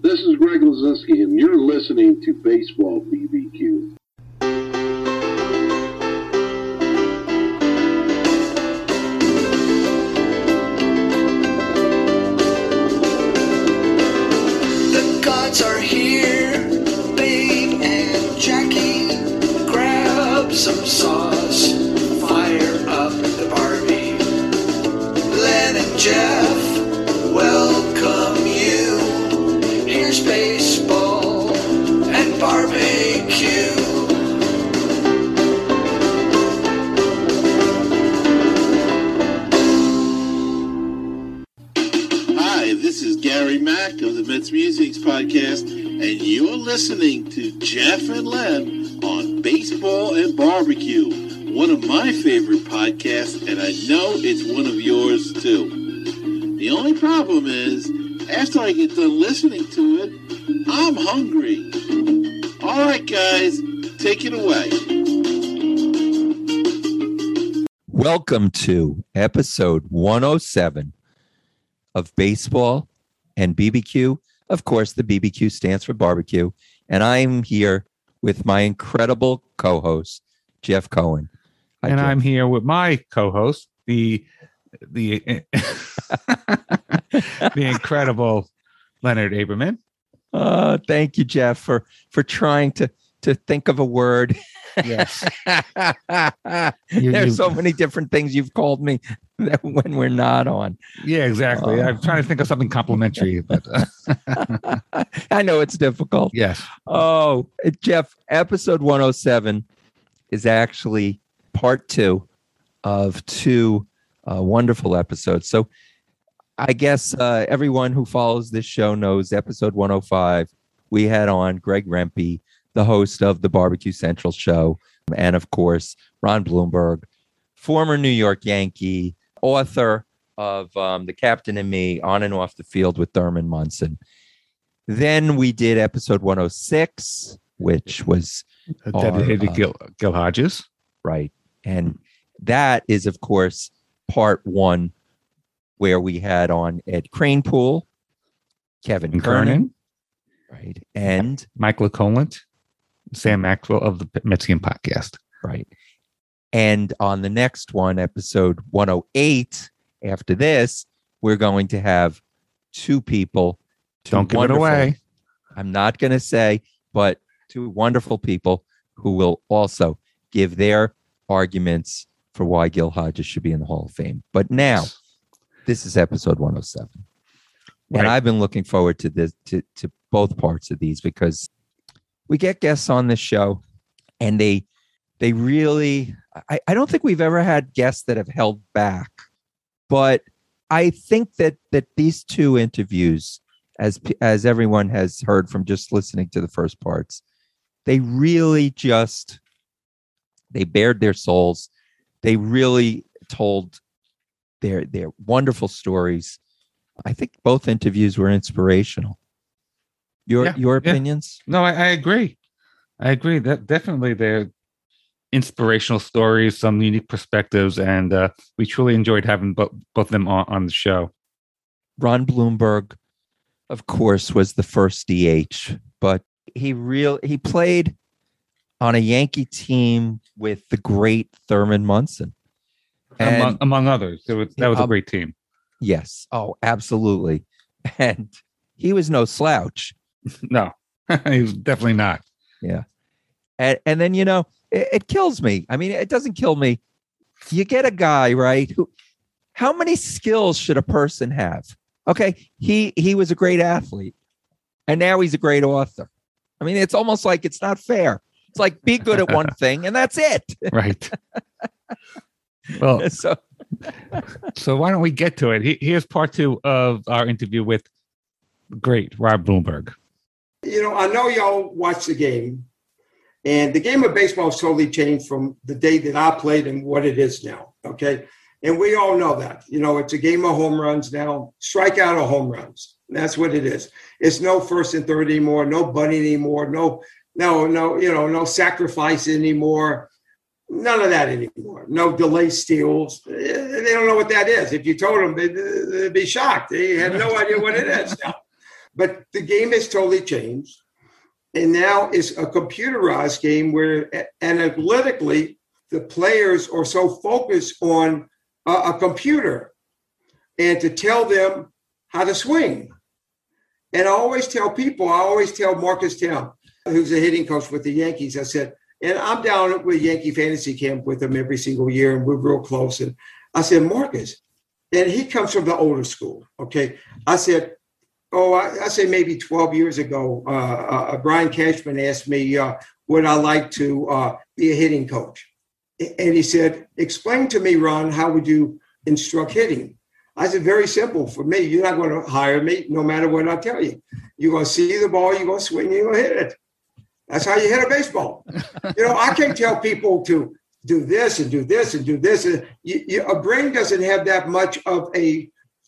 This is Greg Lazinski, and you're listening to Baseball BBQ. The gods are here, Babe and Jackie. Grab some sauce, fire up the Barbie. Len and Jeff welcome you. Here's baseball and barbecue. Hi, this is Gary Mack of the Mets Musics Podcast, and you're listening to Jeff and Len on Baseball and Barbecue, one of my favorite podcasts, and I know it's one of yours too. The only problem is, after I get done listening to it, I'm hungry. All right, guys, take it away. Welcome to episode 107 of Baseball and BBQ. Of course, the BBQ stands for barbecue. And I'm here with my incredible co-host, Jeff Cohen. Hi, and Jeff. I'm here with my co-host, the the incredible Leonard Aberman. Thank you, Jeff, for trying to think of a word. Yes. There's so many different things you've called me that when we're not on. Yeah, exactly. I'm trying to think of something complimentary, but I know it's difficult. yes. Oh, Jeff, episode 107 is actually part 2 of 2 wonderful episodes. So I guess everyone who follows this show knows episode 105, we had on Greg Rempe, the host of the Barbecue Central show, and of course, Ron Blomberg, former New York Yankee, author of The Captain and Me, On and Off the Field with Thurman Munson. Then we did episode 106, which was Dedicated to Gil Hodges. right. And that is, of course, part 1, where we had on Ed Cranepool, Kevin Kernan, right, and Mike LeColant, Sam Maxwell of the Metsian Podcast. right. And on the next one, episode 108, after this, we're going to have 2 people. 2 Don't give it wonderful- away. I'm not going to say, but 2 wonderful people who will also give their arguments for why Gil Hodges should be in the Hall of Fame. But now, this is episode 107. And Right. I've been looking forward to this, to both parts of these, because we get guests on this show and they really, I don't think we've ever had guests that have held back, but I think that these 2 interviews, as everyone has heard from just listening to the first parts, they really they bared their souls. They really told their wonderful stories. I think both interviews were inspirational. Your opinions? No, I agree. I agree that definitely they're inspirational stories, some unique perspectives, and we truly enjoyed having both of them on the show. Ron Blomberg, of course, was the first DH, but he played on a Yankee team with the great Thurman Munson. And Among others. That was a great team. yes. Oh, absolutely. And he was no slouch. No, he was definitely not. Yeah. And then, it kills me. I mean, it doesn't kill me. You get a guy, right? How many skills should a person have? Okay. He was a great athlete, and now he's a great author. I mean, it's almost like it's not fair. It's like, be good at one thing and that's it. Right. Well, So so why don't we get to it? Here's part 2 of our interview with great Rob Blomberg. I know y'all watch the game, and the game of baseball has totally changed from the day that I played and what it is now. Okay. And we all know that, it's a game of home runs now, strikeout or home runs. That's what it is. It's no first and third anymore, no bunting anymore, no, no sacrifice anymore. None of that anymore. No delay steals. They don't know what that is. If you told them, they'd be shocked. They have no idea what it is now. But the game has totally changed. And now it's a computerized game where analytically the players are so focused on a computer and to tell them how to swing. And I always tell Marcus Town, who's a hitting coach with the Yankees, I said, and I'm down with Yankee fantasy camp with him every single year, and we're real close. And I said, Marcus, and he comes from the older school, okay? I said, I say maybe 12 years ago, Brian Cashman asked me, would I like to be a hitting coach? And he said, explain to me, Ron, how would you instruct hitting? I said, very simple for me. You're not going to hire me no matter what I tell you. You're going to see the ball, you're going to swing, you're going to hit it. That's how you hit a baseball. I can't tell people to do this and do this and do this. A brain doesn't have that much of a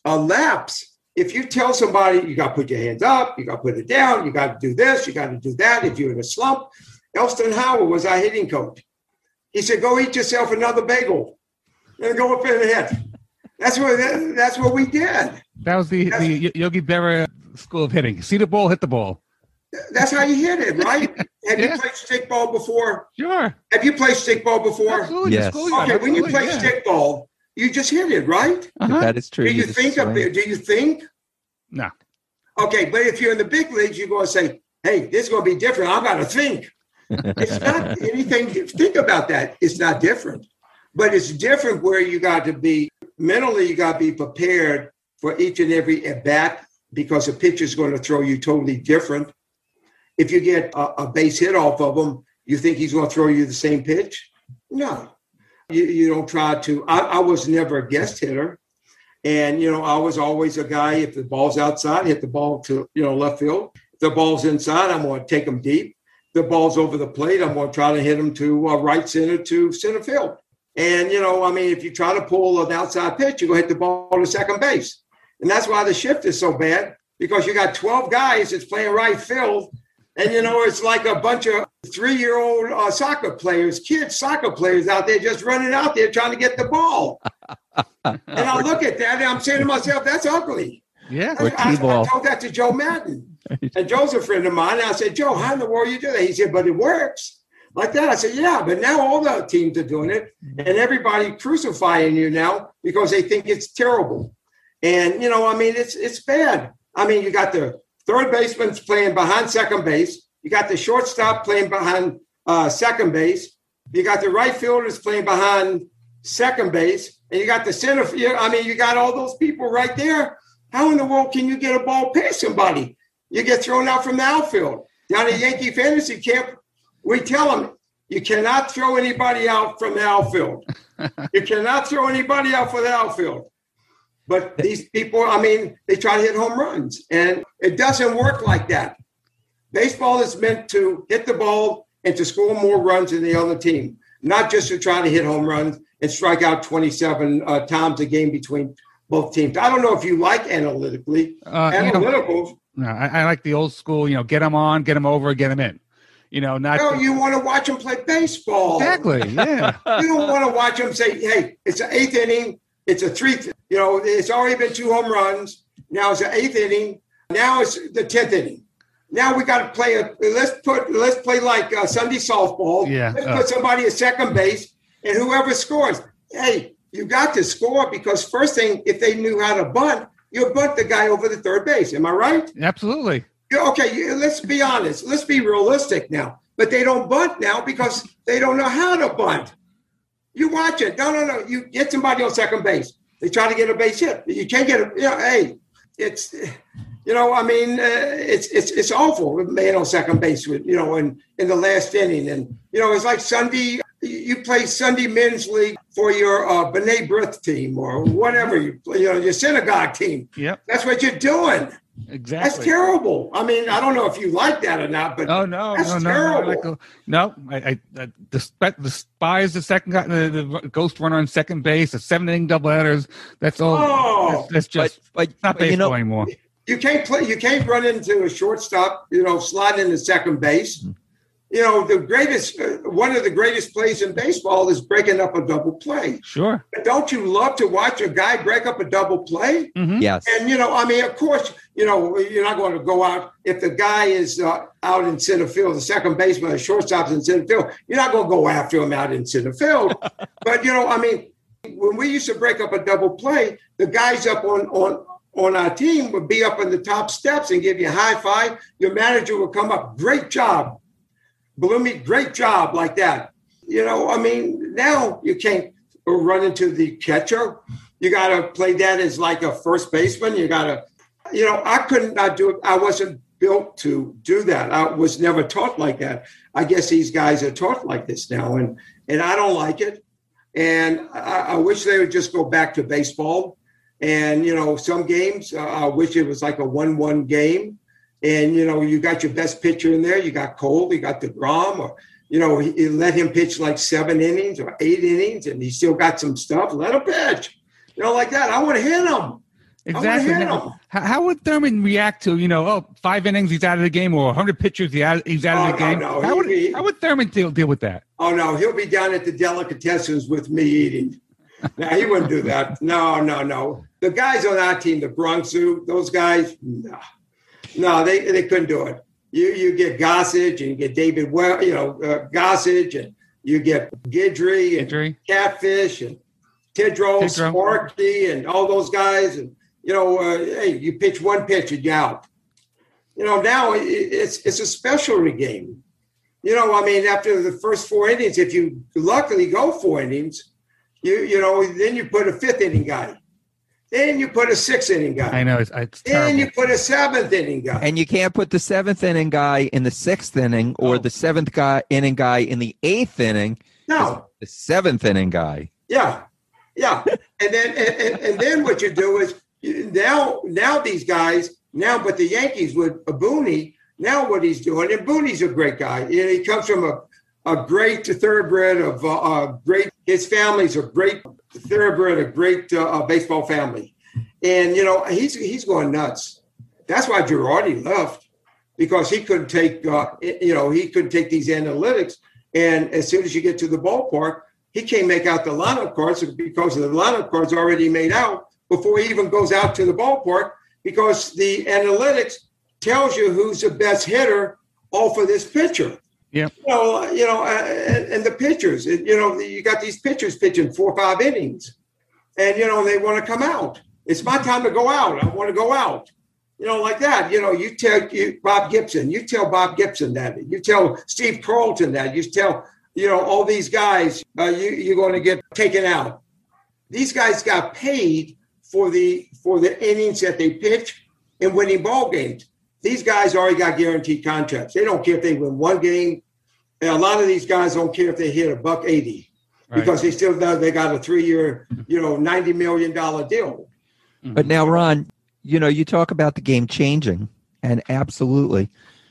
lapse. If you tell somebody you got to put your hands up, you got to put it down, you got to do this, you got to do that. If you're in a slump, Elston Howard was our hitting coach. He said, go eat yourself another bagel and go up in the head. That's what we did. That was the Yogi Berra school of hitting. See the ball, hit the ball. That's how you hit it, right? Have you played stickball before? Sure. Have you played stickball before? Absolutely. Yes. Okay, when you play stickball, you just hit it, right? Uh-huh. That is true. Do you think of it? Do you think? No. Okay, but if you're in the big leagues, you're going to say, hey, this is going to be different. I've got to think. It's not anything. Think about that. It's not different. But it's different where you got to be, mentally, you got to be prepared for each and every at-bat because a pitcher is going to throw you totally different. If you get a base hit off of him, you think he's going to throw you the same pitch? No. You don't try to. I was never a guest hitter. And, I was always a guy, if the ball's outside, hit the ball to, left field. If the ball's inside, I'm going to take them deep. If the ball's over the plate, I'm going to try to hit them to right center to center field. And, if you try to pull an outside pitch, you're going to hit the ball to second base. And that's why the shift is so bad, because you got 12 guys that's playing right field. And, it's like a bunch of 3-year-old kids soccer players out there just running out there trying to get the ball. And I look at that and I'm saying to myself, that's ugly. Yeah. I told that to Joe Madden. And Joe's a friend of mine. And I said, Joe, how in the world you do that? He said, but it works. Like that. I said, yeah, but now all the teams are doing it. And everybody crucifying you now because they think it's terrible. And, it's bad. You got the third baseman's playing behind second base. You got the shortstop playing behind second base. You got the right fielders playing behind second base. And you got the center. You got all those people right there. How in the world can you get a ball past somebody? You get thrown out from the outfield. Down at Yankee fantasy camp, we tell them, you cannot throw anybody out from the outfield. You cannot throw anybody out for the outfield. But these people, they try to hit home runs. And it doesn't work like that. Baseball is meant to hit the ball and to score more runs than the other team, not just to try to hit home runs and strike out 27 times a game between both teams. I don't know if you like analytically. Analytical. I like the old school, get them on, get them over, get them in. You want to watch them play baseball. Exactly, yeah. You don't want to watch them say, hey, it's an 8th inning. It's a 3rd. It's already been 2 home runs. Now it's the 8th inning. Now it's the 10th inning. Now we got to play let's play like Sunday softball. Yeah. Let's put somebody at second base, and whoever scores. Hey, you got to score because first thing, if they knew how to bunt, you'll bunt the guy over the third base. Am I right? Absolutely. Okay, let's be honest. Let's be realistic now. But they don't bunt now because they don't know how to bunt. You watch it. No. You get somebody on second base. They try to get a base hit. You can't get it's it's awful with man on second base with, in the last inning. And, it's like Sunday, you play Sunday men's league for your B'nai B'rith team or whatever you play, your synagogue team. Yep. That's what you're doing. Exactly. That's terrible. I don't know if you like that or not, but that's terrible. I despise the second guy, the ghost runner on second base, the 7-inning doubleheaders. That's all. That's just not baseball anymore. You can't play. You can't run into a shortstop. Slide into second base. The greatest, one of the greatest plays in baseball is breaking up a double play. Sure. But don't you love to watch a guy break up a double play? Mm-hmm. Yes. And, of course, you know, you're not going to go out. If the guy is out in center field, the second baseman, the shortstop's in center field, you're not going to go after him out in center field. But, you know, I mean, when we used to break up a double play, the guys up on our team would be up on the top steps and give you a high five. Your manager would come up, great job. Bloomy, great job, like that. You know, I mean, now you can't run into the catcher. You got to play that as like a first baseman. You got to, you know, I could not do it. I wasn't built to do that. I was never taught like that. I guess these guys are taught like this now, and I don't like it. And I wish they would just go back to baseball. And, you know, some games, I wish it was like a 1-1 game. And, you know, you got your best pitcher in there. You got Cole, you got DeGrom, or, you know, you let him pitch like 7 innings or 8 innings, and he still got some stuff. Let him pitch, you know, like that. I want to hit him. Exactly. How would Thurman react to, you know, 5 innings, he's out of the game, or 100 pitches, he's out of the game? No. How would Thurman deal with that? Oh, no, he'll be down at the delicatessens with me eating. No, he wouldn't do that. No. The guys on our team, the Bronx Zoo, those guys, no, they couldn't do it. You get Gossage and you get David, Gossage, and you get Guidry and Catfish and Tidrow, Sparky, and all those guys. And, you know, hey, you pitch one pitch and you're out. You know, now it's a specialty game. You know, I mean, after the first 4 innings, if you luckily go 4 innings, you know, then you put a 5th inning guy. Then you put a 6th inning guy. I know. It's then terrible. you put a 7th inning guy. And you can't put the 7th inning guy in the 6th inning or the 7th inning guy in the 8th inning. No. The 7th inning guy. Yeah. And then what you do is now these guys, but the Yankees with Booney, now what he's doing, and Booney's a great guy. He comes from a great thoroughbred of great. His family's a great thoroughbred, a great baseball family, and you know he's going nuts. That's why Girardi left, because he couldn't take he couldn't take these analytics, and as soon as you get to the ballpark, he can't make out the lineup cards because the lineup cards already made out before he even goes out to the ballpark, because the analytics tells you who's the best hitter off of this pitcher. Yeah. And the pitchers, you got these pitchers pitching 4 or 5 innings, and, you know, they want to come out. It's my time to go out. I want to go out, you know, like that. You know, you tell Bob Gibson that. You tell Steve Carlton that. You tell, you know, all these guys, you're going to get taken out. These guys got paid for the innings that they pitch in winning ball games. These guys already got guaranteed contracts. They don't care if they win 1 game. And a lot of these guys don't care if they hit $180 because they still know they got a 3-year, you know, $90 million deal. But now, Ron, you know, you talk about the game changing, and absolutely.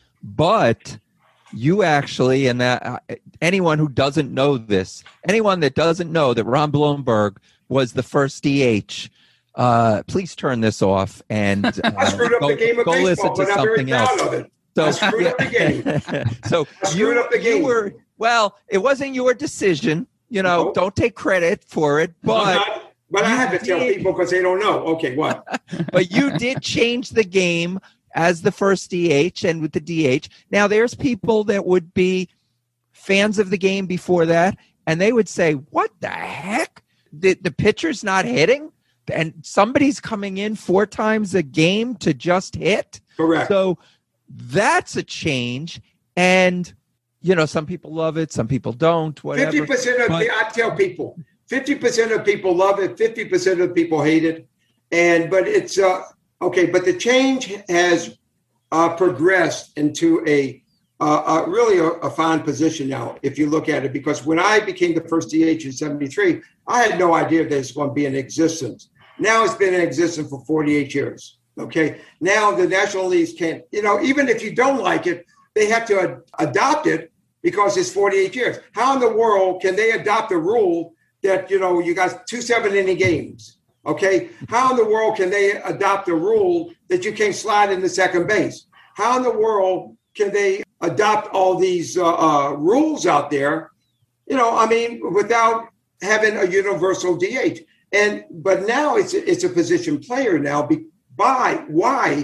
But you actually, and anyone who doesn't know this, anyone that doesn't know that Ron Blomberg was the first DH, please turn this off and I screwed up the game of baseball, but I'm very proud of it. So, I screwed up the game. So you were, well, it wasn't your decision. You know, don't take credit for it, but I had to tell people because they don't know. Okay, what? But you did change the game as the first DH and with the DH. Now, there's people that would be fans of the game before that, and they would say, "What the heck? The pitcher's not hitting, and somebody's coming in 4 times a game to just hit." Correct. So that's a change, and you know, some people love it, some people don't. Whatever. 50% of I tell people, 50% of people love it, 50% of people hate it, but it's okay. But the change has progressed into a really a fine position now, if you look at it. Because when I became the first DH in '73, I had no idea that it's going to be in existence. Now it's been in existence for 48 years. Okay. Now the National Leagues can't, you know, even if you don't like it, they have to adopt it because it's 48 years. How in the world can they adopt a rule that, you know, you got 2 7-inning games? Okay. How in the world can they adopt a rule that you can't slide into second base? How in the world can they adopt all these rules out there, you know, I mean, without having a universal DH? But now it's a position player now. Why?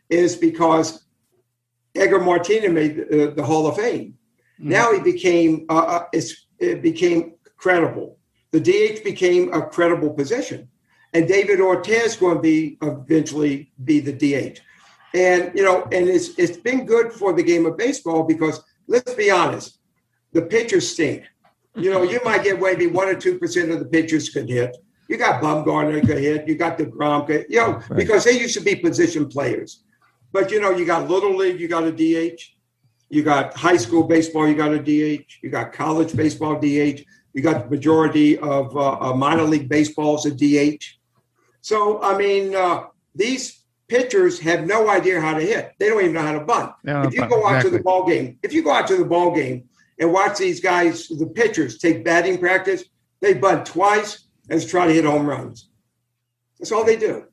is because Edgar Martinez made the Hall of Fame. Mm-hmm. Now he became it became credible. The DH became a credible position, and David Ortiz is going to eventually be the DH. And and it's been good for the game of baseball because let's be honest, the pitchers stink. You might get maybe 1 or 2% of the pitchers could hit. You got Bumgarner could hit. You got DeGrom could, right. Because they used to be position players. But, you got Little League, you got a DH. You got high school baseball, you got a DH. You got college baseball, DH. You got the majority of minor league baseballs, a DH. So, these pitchers have no idea how to hit. They don't even know how to bunt. No, if you go out to the ball game, and watch these guys, the pitchers, take batting practice, they bunt twice and try to hit home runs. That's all they do.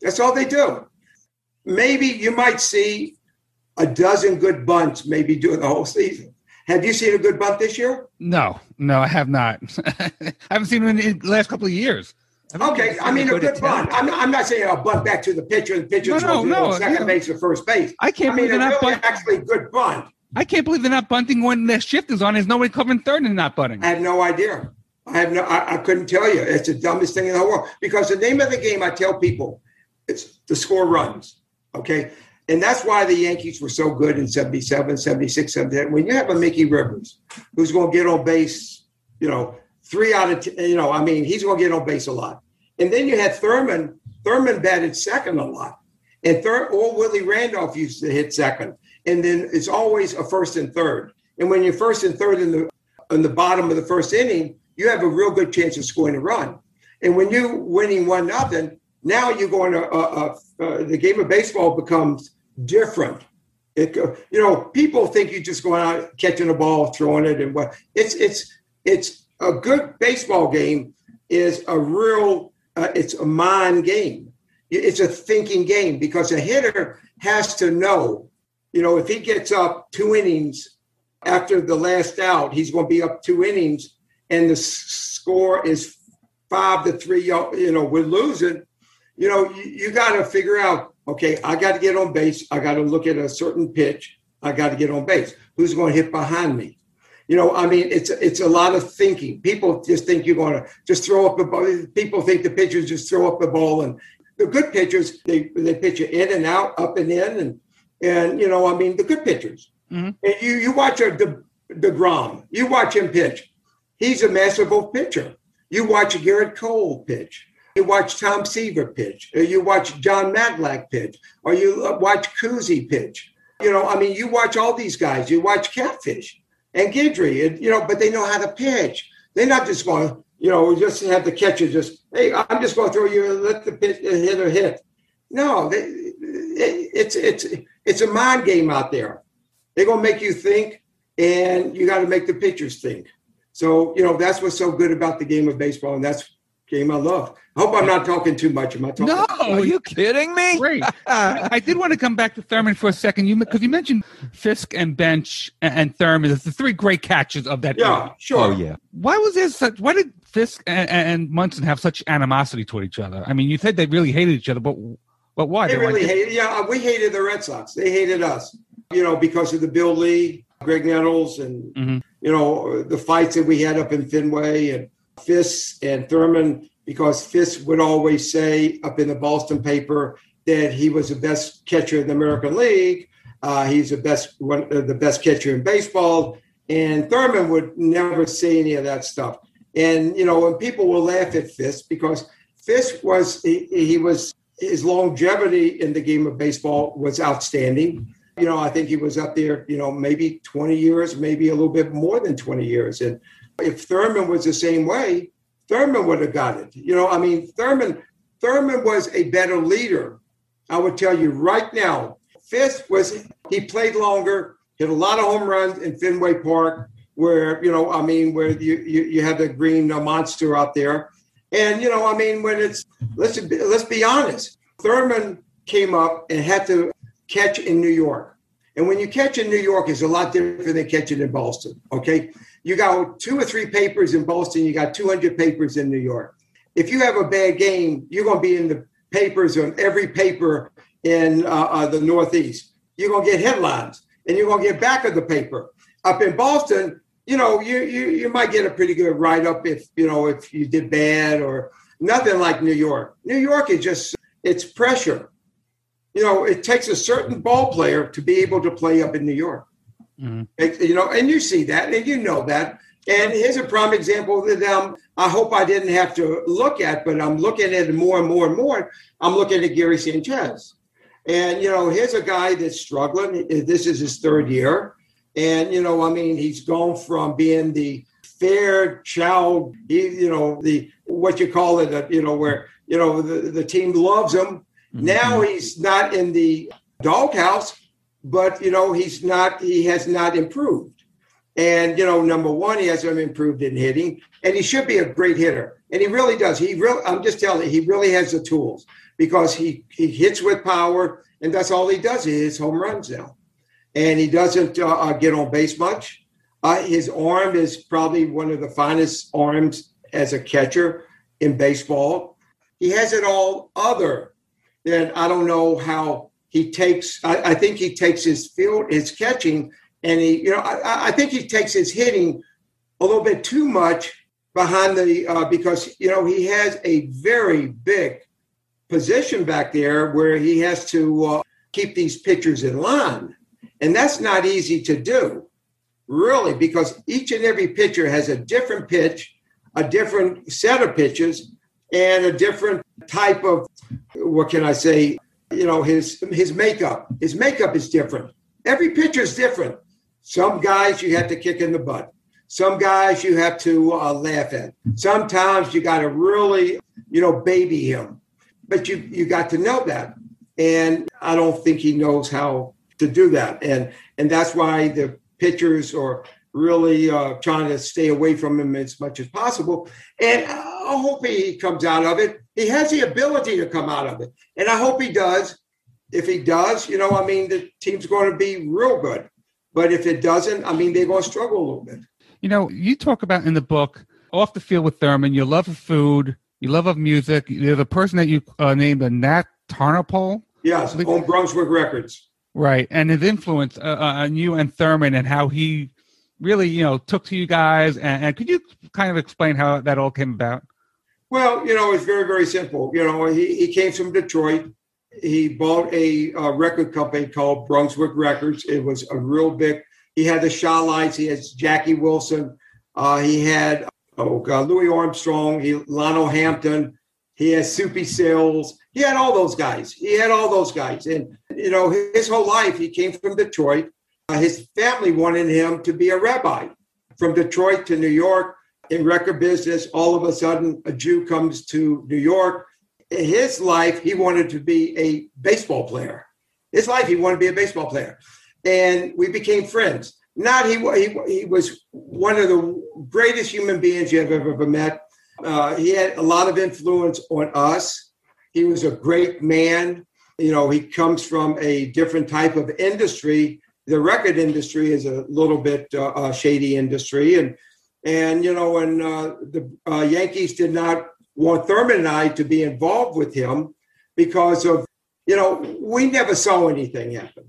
Maybe you might see a dozen good bunts maybe during the whole season. Have you seen a good bunt this year? No, I have not. I haven't seen one in the last couple of years. Okay, a good bunt. I'm not saying a bunt back to the pitcher. The pitcher's going to second base or first base. I can't believe they're not bunting. Actually good bunt. I can't believe they're not bunting when their shift is on. There's nobody covering third and not bunting. I have no idea. I couldn't tell you. It's the dumbest thing in the whole world. Because the name of the game, I tell people, it's to score runs. Okay? And that's why the Yankees were so good in 77, 76, 78. When you have a Mickey Rivers who's going to get on base, 3 out of 10, he's going to get on base a lot. And then you had Thurman. Thurman batted second a lot. And Willie Randolph used to hit second. And then it's always a first and third. And when you're first and third in the bottom of the first inning, you have a real good chance of scoring a run. And when you're winning 1-0, now you're going to the game of baseball becomes different. People think you're just going out catching a ball, throwing it, and what it's a good baseball game is a real it's a mind game. It's a thinking game because a hitter has to know. If he gets up 2 innings after the last out, he's going to be up 2 innings, and the score is 5-3. We're losing. You got to figure out. Okay, I got to get on base. I got to look at a certain pitch. I got to get on base. Who's going to hit behind me? It's a lot of thinking. People just think you're going to just throw up the ball. People think the pitchers just throw up the ball, and the good pitchers they pitch you in and out, up and in, and the good pitchers. Mm-hmm. And you watch DeGrom. You watch him pitch. He's a masterful pitcher. You watch Garrett Cole pitch. You watch Tom Seaver pitch. Or you watch John Matlack pitch. Or you watch Cousy pitch. You watch all these guys. You watch Catfish and Guidry. And, but they know how to pitch. They're not just going, just have the catcher just, hey, I'm just going to throw you and let the hitter hit. No, it's a mind game out there. They're going to make you think, and you got to make the pitchers think. So, that's what's so good about the game of baseball, and that's the game I love. I hope I'm not talking too much. Am I talking? No, are you kidding me? Great. I did want to come back to Thurman for a second, because you mentioned Fisk and Bench and Thurman as the 3 great catchers of that game. Sure. Oh, yeah. Why did Fisk and Munson have such animosity toward each other? You said they really hated each other, but why? They really hated. Yeah, we hated the Red Sox. They hated us. Because of the Bill Lee, Greg Nettles, and the fights that we had up in Fenway, and Fisk and Thurman. Because Fisk would always say up in the Boston paper that he was the best catcher in the American League. He's one of the best catcher in baseball. And Thurman would never say any of that stuff. And, and people will laugh at Fisk because Fisk his longevity in the game of baseball was outstanding. I think he was up there, maybe 20 years, maybe a little bit more than 20 years. And if Thurman was the same way, Thurman would have got it. Thurman was a better leader. I would tell you right now, Fisk he played longer, hit a lot of home runs in Fenway Park, where, where you have the green monster out there. And, when let's be honest, Thurman came up and had to catch in New York. And when you catch in New York, it's a lot different than catching in Boston, okay? You got 2 or 3 papers in Boston. You got 200 papers in New York. If you have a bad game, you're going to be in the papers on every paper in the Northeast. You're going to get headlines, and you're going to get back of the paper. Up in Boston, you might get a pretty good write-up if you did bad, or nothing like New York. New York is just, it's pressure. It takes a certain ball player to be able to play up in New York. Mm-hmm. And you see that, and you know that. And here's a prime example that I hope I didn't have to look at, but I'm looking at it more and more and more. I'm looking at Gary Sanchez. And, here's a guy that's struggling. This is his third year. And, he's gone from being the fair child, what you call it, where, the team loves him. Mm-hmm. Now he's not in the doghouse, but, he has not improved. And, number one, he hasn't improved in hitting, and he should be a great hitter. And he really does. I'm just telling you, he really has the tools, because he hits with power, and that's all he does. He hits home runs now. And he doesn't get on base much. His arm is probably one of the finest arms as a catcher in baseball. He has it all other than, I don't know how he takes, I think he takes his catching, and I think he takes his hitting a little bit too much behind because, he has a very big position back there where he has to keep these pitchers in line. And that's not easy to do, really, because each and every pitcher has a different pitch, a different set of pitches, and a different type of, what can I say, his makeup. His makeup is different. Every pitcher is different. Some guys you have to kick in the butt. Some guys you have to laugh at. Sometimes you got to really, baby him. But you got to know that. And I don't think he knows how to do that. And that's why the pitchers are really trying to stay away from him as much as possible. And I hope he comes out of it. He has the ability to come out of it. And I hope he does. If he does, the team's going to be real good. But if it doesn't, they're going to struggle a little bit. You talk about in the book, off the field with Thurman, your love of food, your love of music. You're the person that you named a Nat Tarnopol. Yes, on Brunswick Records. Right. And his influence on you and Thurman, and how he really, took to you guys. And could you kind of explain how that all came about? Well, it's very, very simple. He came from Detroit. He bought a record company called Brunswick Records. It was a real big. He had the Shaw Lights. He has Jackie Wilson. He had Louis Armstrong. Lionel Hampton. He had Soupy Sales. He had all those guys. And his whole life he came from Detroit. His family wanted him to be a rabbi. From Detroit to New York in record business. All of a sudden, a Jew comes to New York. In his life, he wanted to be a baseball player. And we became friends. He was one of the greatest human beings you have ever met. He had a lot of influence on us. He was a great man. He comes from a different type of industry. The record industry is a little bit shady industry. And the Yankees did not want Thurman and I to be involved with him because of, we never saw anything happen.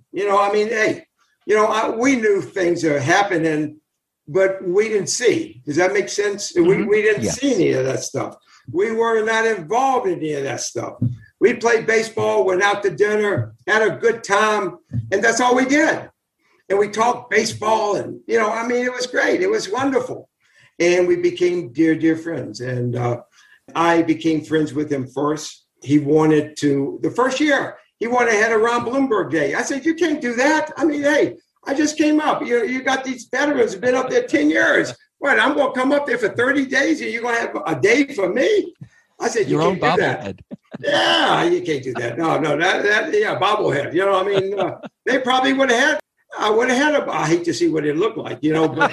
We knew things are happening, but we didn't see. Does that make sense? Mm-hmm. We didn't see any of that stuff. We were not involved in any of that stuff. We played baseball, went out to dinner, had a good time, and that's all we did. And we talked baseball, and, it was great. It was wonderful. And we became dear, dear friends. And I became friends with him first. He wanted to, the first year, he wanted to have a Ron Bloomberg Day. I said, you can't do that. Hey, I just came up. You got these veterans who've been up there 10 years. What, I'm going to come up there for 30 days and you're going to have a day for me? I said, you can't do that. Yeah, you can't do that. No, bobblehead. They probably would have had, I hate to see what it looked like,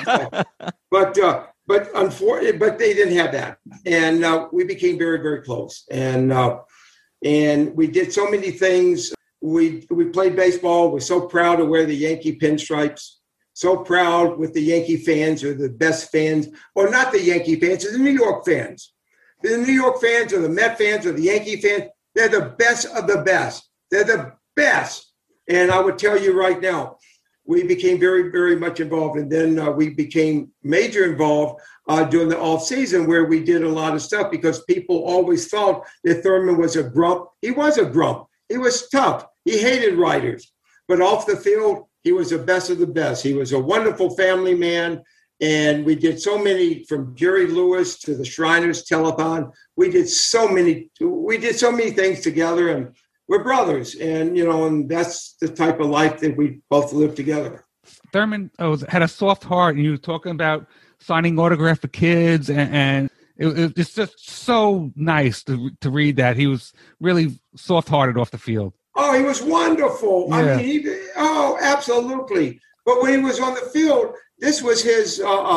but unfortunately, but they didn't have that. And we became very, very close. And we did so many things. We played baseball. We're so proud to wear the Yankee pinstripes. So proud with the Yankee fans, are the best fans, or not the Yankee fans, are the New York fans. The New York fans or the Met fans or the Yankee fans, they're the best of the best. They're the best. And I would tell you right now, we became very, very much involved. And then we became major involved during the off season, where we did a lot of stuff because people always thought that Thurman was a grump. He was a grump. He was tough. He hated writers. But off the field, he was the best of the best. He was a wonderful family man. And we did so many, from Jerry Lewis to the Shriners Telethon. We did so many things together, and we're brothers. And, and that's the type of life that we both live together. Thurman had a soft heart, and you were talking about signing autograph for kids, and it's just so nice to read that. He was really soft-hearted off the field. Oh, he was wonderful. Yeah. I mean, absolutely. But when he was on the field, this was his,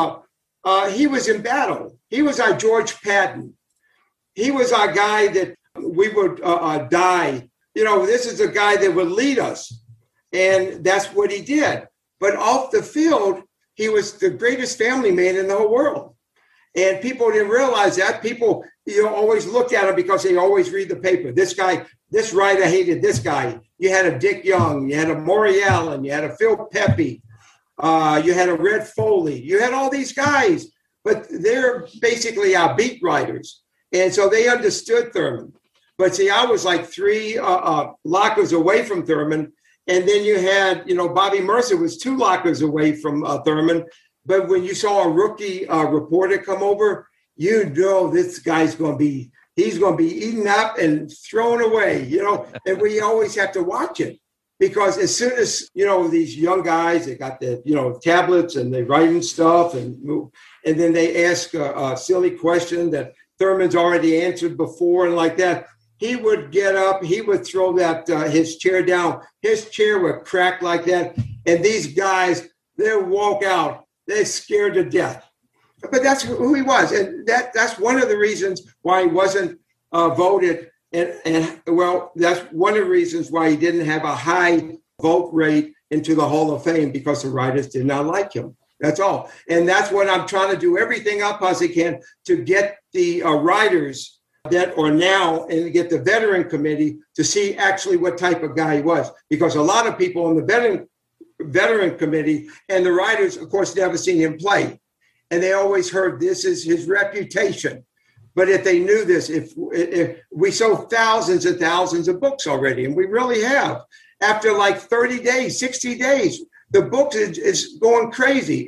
he was in battle. He was our George Patton. He was our guy that we would die. This is a guy that would lead us. And that's what he did. But off the field, he was the greatest family man in the whole world. And people didn't realize that. People, always looked at him because they always read the paper. This guy, this writer hated this guy. You had a Dick Young, you had a Maury Allen, you had a Phil Pepe, you had a Red Foley. You had all these guys, but they're basically our beat writers. And so they understood Thurman. But see, I was like 3 lockers away from Thurman. And then you had, Bobby Mercer was 2 lockers away from Thurman. But when you saw a rookie reporter come over, this guy's going to be, he's going to be eaten up and thrown away, and we always have to watch it. Because as soon as, these young guys, they got the, tablets and they writing stuff and then they ask a silly question that Thurman's already answered before and like that, he would get up, he would throw that his chair down. His chair would crack like that. And these guys, they'll walk out. They're scared to death. But that's who he was. And that's one of the reasons why he wasn't voted. And that's one of the reasons why he didn't have a high vote rate into the Hall of Fame, because the writers did not like him. That's all. And that's what I'm trying to do, everything up as I can to get the writers that are now, and get the veteran committee to see actually what type of guy he was. Because a lot of people on the veteran committee and the writers, of course, never seen him play. And they always heard this is his reputation. But if they knew this, if we sold thousands and thousands of books already, and we really have, after like 30 days, 60 days, the book is going crazy.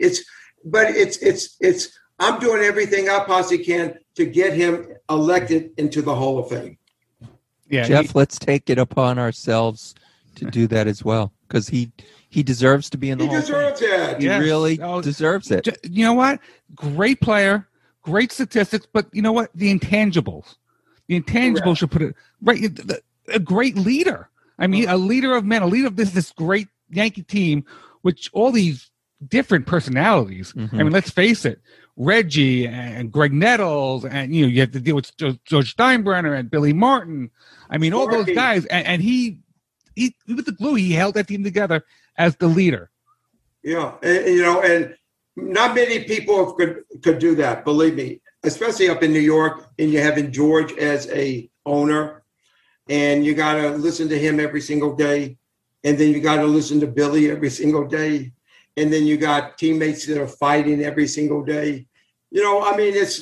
I'm doing everything I possibly can to get him elected into the Hall of Fame. Yeah, Jeff, let's take it upon ourselves to do that as well, because he deserves to be in the Hall of Fame. He deserves it. He really deserves it. You know what? Great player, great statistics, but you know what? The intangibles should put it right. A great leader. I mean, a leader of men, a leader of this great Yankee team, which all these different personalities. Mm-hmm. I mean, let's face it. Reggie and Greg Nettles, and you have to deal with George Steinbrenner and Billy Martin. I mean, all those guys, and he with the glue, he held that team together as the leader. Yeah, and not many people could do that. Believe me, especially up in New York, and you having George as a owner, and you got to listen to him every single day, and then you got to listen to Billy every single day. And then you got teammates that are fighting every single day. I mean, that's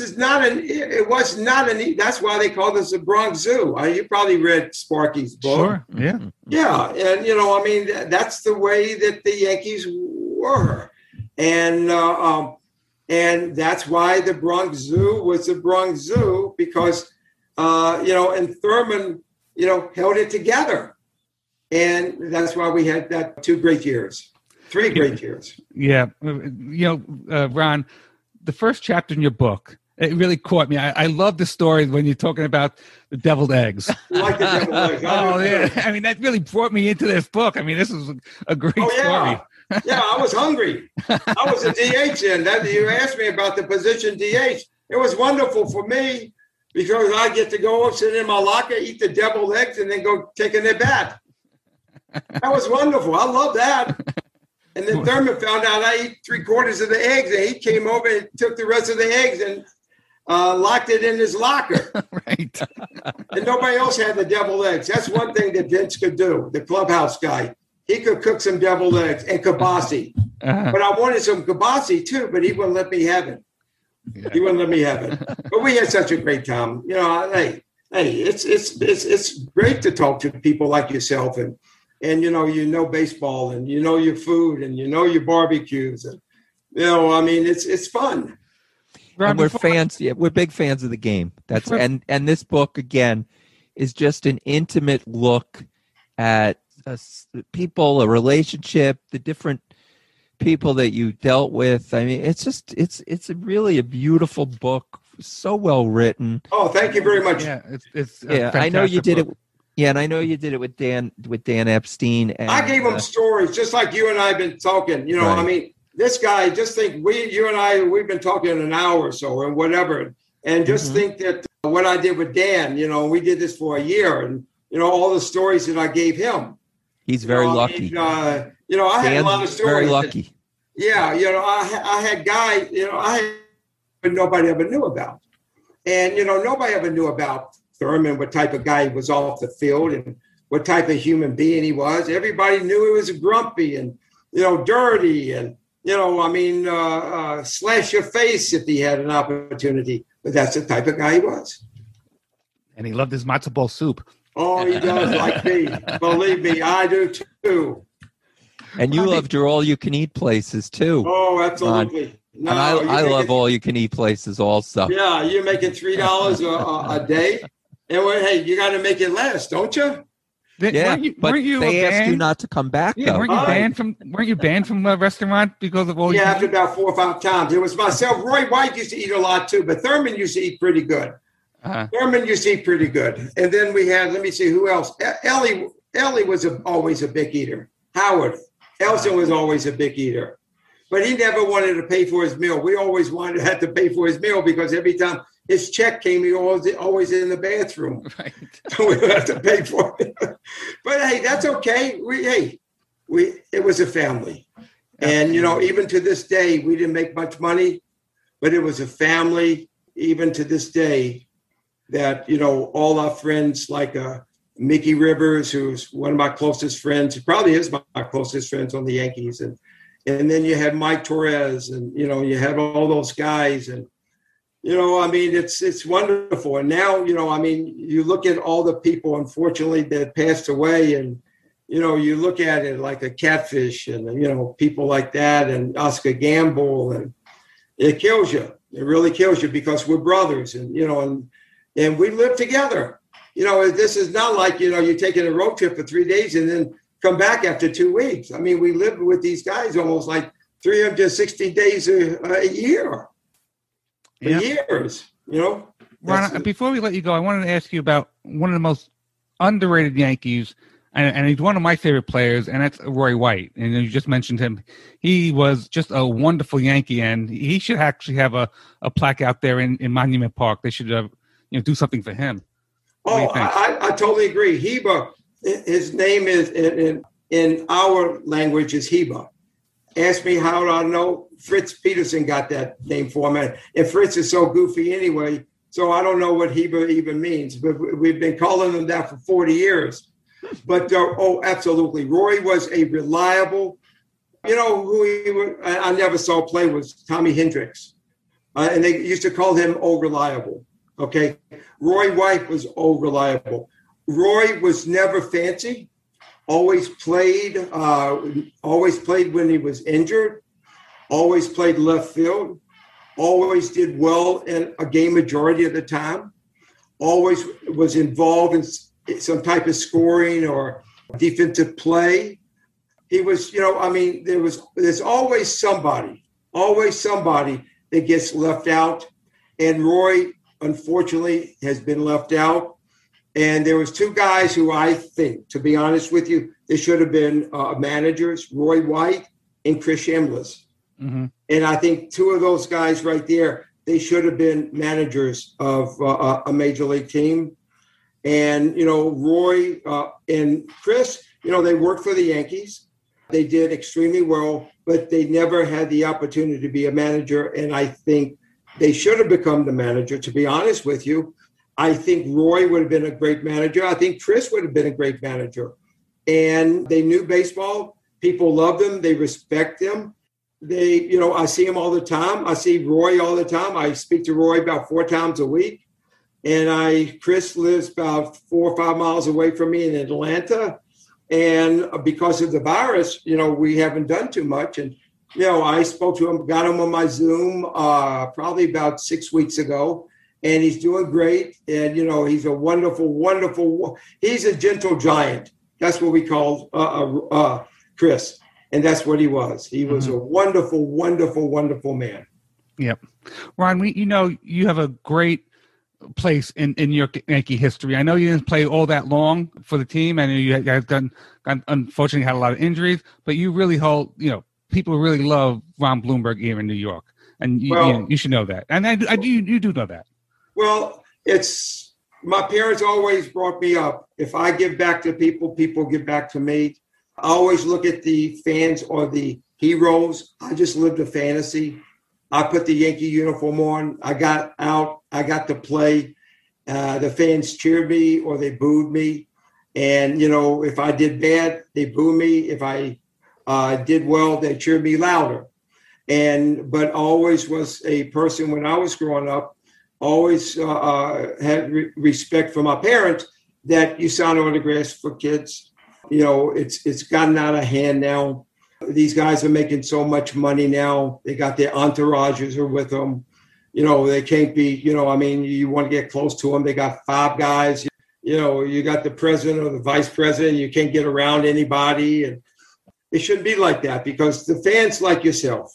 why they call this the Bronx Zoo. You probably read Sparky's book. Sure, yeah. Yeah, and, I mean, that's the way that the Yankees were. And that's why the Bronx Zoo was the Bronx Zoo, because, and Thurman, held it together. And that's why we had that 2 great years. 3 great years. Yeah. Ron, the first chapter in your book, it really caught me. I love the story when you're talking about the deviled eggs. You like the deviled eggs. Oh, yeah. I mean, that really brought me into this book. I mean, this is a great story. Yeah, I was hungry. I was a DH then. You asked me about the position DH. It was wonderful for me because I get to go sit in my locker, eat the deviled eggs, and then go take an at bat. That was wonderful. I love that. And then Thurman found out I ate 3/4 of the eggs, and he came over and took the rest of the eggs. And locked it in his locker. Right. And nobody else had the deviled eggs. That's one thing that Vince could do, the clubhouse guy. He could cook some deviled eggs and kibasi. Uh-huh. But I wanted some kibasi too, but he wouldn't let me have it. Yeah. He wouldn't let me have it. But we had such a great time. You know, hey, it's great to talk to people like yourself and you know baseball and you know your food and you know your barbecues and you know, I mean it's fun. Ron, And we're before- fans. Yeah, we're big fans of the game. That's and this book again is just an intimate look at people, a relationship, the different people that you dealt with. I mean, it's really a beautiful book, so well written. Oh, thank you very much. Yeah, it's a Yeah, I know you fantastic did book. it. Yeah, and I know you did it with Dan Epstein. And, I gave him stories just like you and I have been talking. You know, Right. I mean, this guy, just think you and I, we've been talking an hour or so and whatever. And just think that what I did with Dan, you know, we did this for a year and, you know, all the stories that I gave him. he's very You know, lucky. I mean, you know, I had a lot of Dan's stories. very lucky. Yeah, you know, I had guys, you know, nobody ever knew about. And, you know, nobody ever knew about Thurman, what type of guy he was off the field and what type of human being he was. Everybody knew he was grumpy and, you know, dirty and, you know, I mean, slash your face if he had an opportunity. But that's the type of guy he was. And he loved his matzo ball soup. Oh, he does like me. Believe me, I do too. And you loved your all-you-can-eat places too. Oh, absolutely. No, and I you're love making- all-you-can-eat places also. Yeah, you're making $3 a day. And hey, you got to make it last, don't you? Yeah, but weren't you they a asked you band? not to come back. Yeah, though. weren't you All banned from the restaurant because of all? Yeah, you after about 4 or 5 times. It was myself. Roy White used to eat a lot too, but Thurman used to eat pretty good. Uh-huh. Thurman used to eat pretty good. And then we had, let me see, who else? Ellie was always a big eater. Howard Elson was always a big eater. But he never wanted to pay for his meal. We always wanted to have to pay for his meal because every time his check came, he was always in the bathroom. Right. We would have to pay for it. But hey, that's okay. It was a family. And, you know, even to this day, we didn't make much money, but it was a family, even to this day, that, you know, all our friends like Mickey Rivers, who's one of my closest friends, he probably is my closest friends on the Yankees. And then you had Mike Torres and, you know, you had all those guys. And, you know, I mean, it's wonderful. And now, you know, I mean, you look at all the people, unfortunately, that passed away and, you know, you look at it like a Catfish and, you know, people like that and Oscar Gamble, and it kills you. It really kills you because we're brothers and, you know, and we live together. You know, this is not like, you know, you're taking a road trip for 3 days and then come back after 2 weeks. I mean, we lived with these guys almost like 360 days a year. For years, you know. Ron, before we let you go, I wanted to ask you about one of the most underrated Yankees, and he's one of my favorite players, and that's Roy White. And you just mentioned him. He was just a wonderful Yankee, and he should actually have a plaque out there in Monument Park. They should do something for him. What do you think? I totally agree. Heba, his name is in our language is Heba. Ask me how I know. Fritz Peterson got that name for me. And Fritz is so goofy anyway, so I don't know what Heba even means. But we've been calling him that for 40 years. But, absolutely. Roy was a reliable, you know, I never saw play was Tommy Hendricks. And they used to call him Old Reliable. Okay. Roy White was Old Reliable. Roy was never fancy. Always played when he was injured, always played left field, always did well in a game majority of the time, always was involved in some type of scoring or defensive play. He was, you know, I mean, there's always somebody that gets left out. And Roy, unfortunately, has been left out. And there was 2 guys who I think, to be honest with you, they should have been managers, Roy White and Chris Chambliss. Mm-hmm. And I think 2 of those guys right there, they should have been managers of a major league team. And, you know, Roy and Chris, you know, they worked for the Yankees. They did extremely well, but they never had the opportunity to be a manager. And I think They should have become the manager, to be honest with you. I think Roy would have been a great manager. I think Chris would have been a great manager. And they knew baseball. People loved them. They respect them. I see him all the time. I see Roy all the time. I speak to Roy about 4 times a week. And Chris lives about 4 or 5 miles away from me in Atlanta. And because of the virus, we haven't done too much. And, I spoke to him, got him on my Zoom probably about 6 weeks ago. And he's doing great. And, he's a wonderful, he's a gentle giant. That's what we call Chris. And that's what he was. He was a wonderful man. Yep. Ron, you have a great place in your Yankee history. I know you didn't play all that long for the team. I know you had unfortunately had a lot of injuries, but you really hold, people really love Ron Blomberg here in New York. And you should know that. And you do know that. Well, my parents always brought me up. If I give back to people, people give back to me. I always look at the fans or the heroes. I just lived a fantasy. I put the Yankee uniform on. I got out. I got to play. The fans cheered me or they booed me. And, if I did bad, they booed me. If I did well, they cheered me louder. But always was a person when I was growing up, always had respect for my parents that you sign autographs for kids. It's gotten out of hand now. These guys are making so much money now. They got their entourages are with them. They can't be, you want to get close to them. They got 5 guys. You got the president or the vice president. You can't get around anybody. And it shouldn't be like that because the fans like yourself,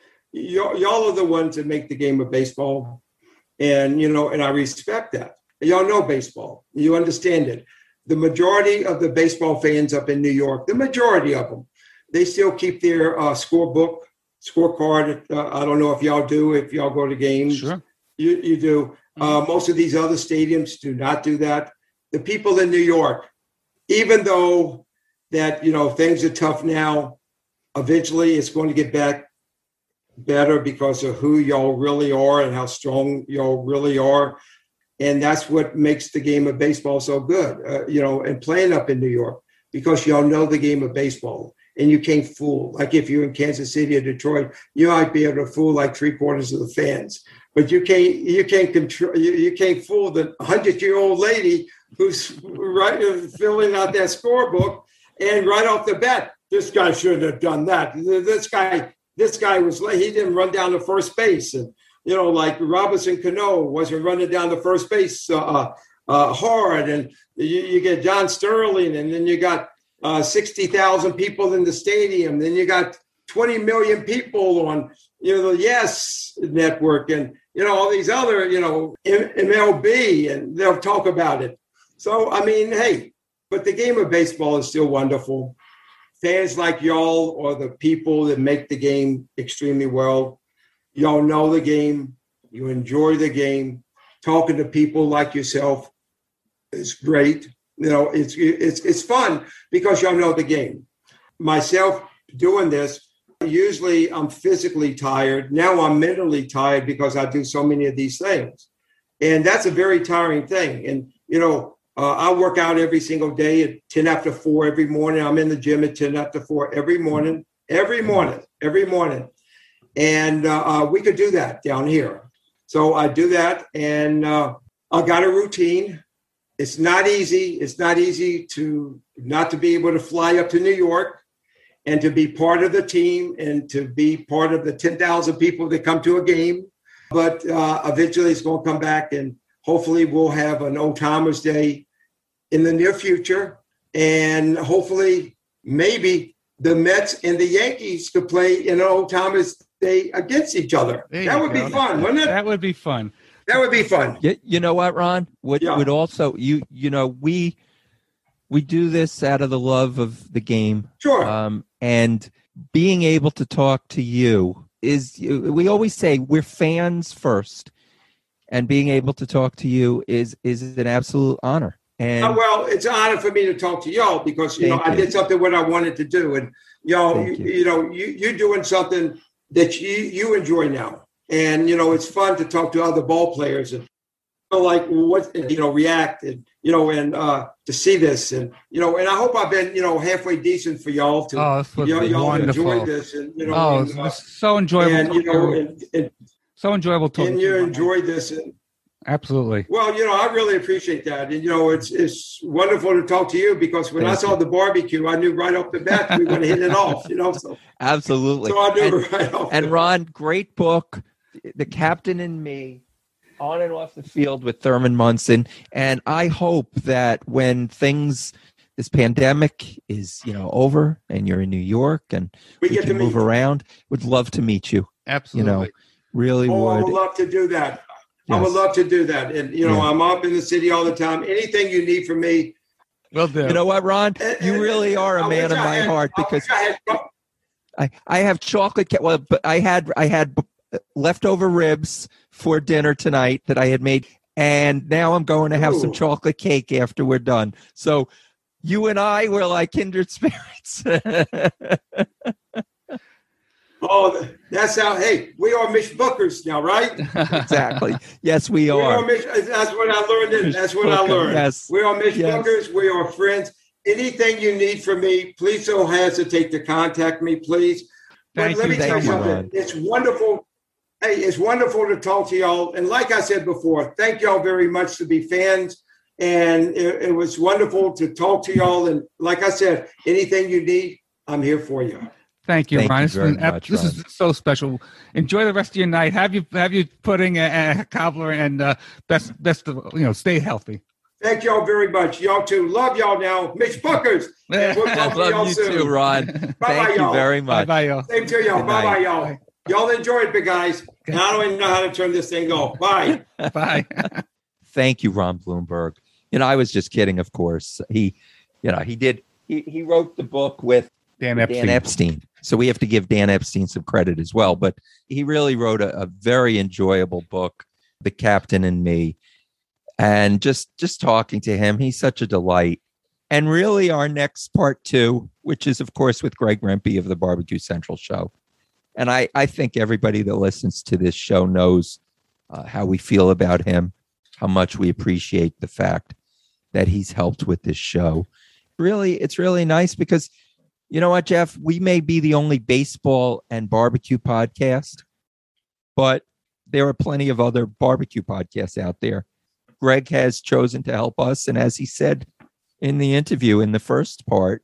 y'all are the ones that make the game of baseball. And, and I respect that. Y'all know baseball. You understand it. The majority of the baseball fans up in New York, the majority of them, they still keep their scorecard. I don't know if y'all do, if y'all go to games. Sure. You do. Most of these other stadiums do not do that. The people in New York, even though that, things are tough now, eventually it's going to get back better because of who y'all really are and how strong y'all really are. And that's what makes the game of baseball so good, and playing up in New York, because y'all know the game of baseball and you can't fool. Like if you're in Kansas City or Detroit, you might be able to fool like 3/4 of the fans, but you can't fool the 100-year-old lady who's filling out that scorebook. And right off the bat, this guy shouldn't have done that. This guy was late. He didn't run down to first base. And, like Robinson Cano wasn't running down to first base hard. And you get John Sterling, and then you got 60,000 people in the stadium. Then you got 20 million people on, the Yes Network and, all these other, MLB, and they'll talk about it. So, hey, but the game of baseball is still wonderful. Fans like y'all are the people that make the game extremely well. Y'all know the game. You enjoy the game. Talking to people like yourself is great. It's fun because y'all know the game. Myself doing this, usually I'm physically tired. Now I'm mentally tired because I do so many of these things. And that's a very tiring thing. And, I work out every single day at 10 after 4 every morning. I'm in the gym at 10 after 4 every morning. And we could do that down here. So I do that, and I got a routine. It's not easy. It's not easy not to be able to fly up to New York and to be part of the team and to be part of the 10,000 people that come to a game. But eventually it's going to come back, and hopefully we'll have an Old Timers Day in the near future. And hopefully maybe the Mets and the Yankees could play in an Old Timers Day against each other. That would be fun, wouldn't it? That would be fun. That would be fun. You know what, Ron? Would also we do this out of the love of the game. Sure. And being able to talk to you we always say we're fans first, and being able to talk to you is an absolute honor. And well, it's an honor for me to talk to y'all because I did something what I wanted to do, and you're doing something that you enjoy now. And, it's fun to talk to other ball players and like what, react and, and to see this. And, and I hope I've been, halfway decent for y'all to, this was y'all wonderful. enjoyed this. And, it's so enjoyable. And, so enjoyable talking. And you enjoyed this. And, absolutely. Well, I really appreciate that. And, it's wonderful to talk to you because when I saw the barbecue, I knew right off the bat we were going to hit it off, so. Absolutely. So I knew right off. And Ron, great book, The Captain and Me, on and off the field with Thurman Munson. And I hope that when this pandemic is, over and you're in New York and we get can to move around, would love to meet you. Absolutely. Really would. I would love to do that. Yes. I would love to do that. And, I'm up in the city all the time. Anything you need from me. Will do. You know what, Ron? You really are a man of my heart because I have chocolate. But I had leftover ribs for dinner tonight that I had made. And now I'm going to have some chocolate cake after we're done. So you and I were like kindred spirits. Oh, that's how. Hey, we are Mish Bookers now, right? Exactly. Yes, we are. That's what I learned. That's what I learned. Yes. We are Mish Bookers. We are friends. Anything you need from me, please don't hesitate to contact me, please. But let me tell you something. It's wonderful. Hey, it's wonderful to talk to y'all. And like I said before, thank y'all very much to be fans. And it was wonderful to talk to y'all. And like I said, anything you need, I'm here for you. Thank you, Ron. This is so special. Enjoy the rest of your night. Have you pudding and cobbler and best of, stay healthy. Thank y'all very much. Y'all too. Love y'all now. Mish Bookers. And we'll talk to y'all soon. Too, Ron. Thank you very much. Bye, y'all. Same to y'all. Bye, y'all. Bye. Y'all enjoy it, big guys. And I don't even know how to turn this thing off. Bye. Bye. Thank you, Ron Bloomberg. I was just kidding, of course. He wrote the book with Dan Epstein. So we have to give Dan Epstein some credit as well. But he really wrote a very enjoyable book, The Captain and Me. And just talking to him, he's such a delight. And really our next part 2, which is, of course, with Greg Rempe of the Barbecue Central Show. And I think everybody that listens to this show knows how we feel about him, how much we appreciate the fact that he's helped with this show. Really, it's really nice because you know what, Jeff? We may be the only baseball and barbecue podcast, but there are plenty of other barbecue podcasts out there. Greg has chosen to help us. And as he said in the interview in the first part,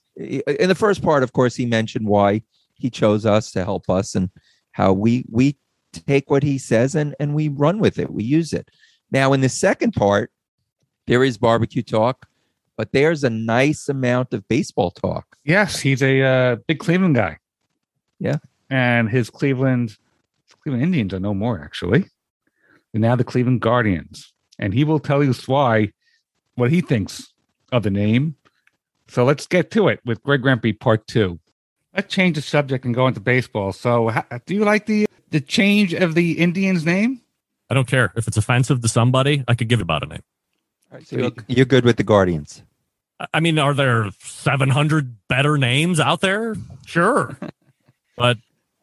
of course, he mentioned why he chose us to help us and how we take what he says and we run with it. We use it. Now, in the second part, there is barbecue talk, but there's a nice amount of baseball talk. Yes, he's a big Cleveland guy. Yeah. And his Cleveland Indians are no more, actually. They're now the Cleveland Guardians. And he will tell you why, what he thinks of the name. So let's get to it with Greg Rempe, part 2. Let's change the subject and go into baseball. So do you like the change of the Indians' name? I don't care. If it's offensive to somebody, I could give about a name. All right, so you're good with the Guardians. I mean, are there 700 better names out there? Sure. But,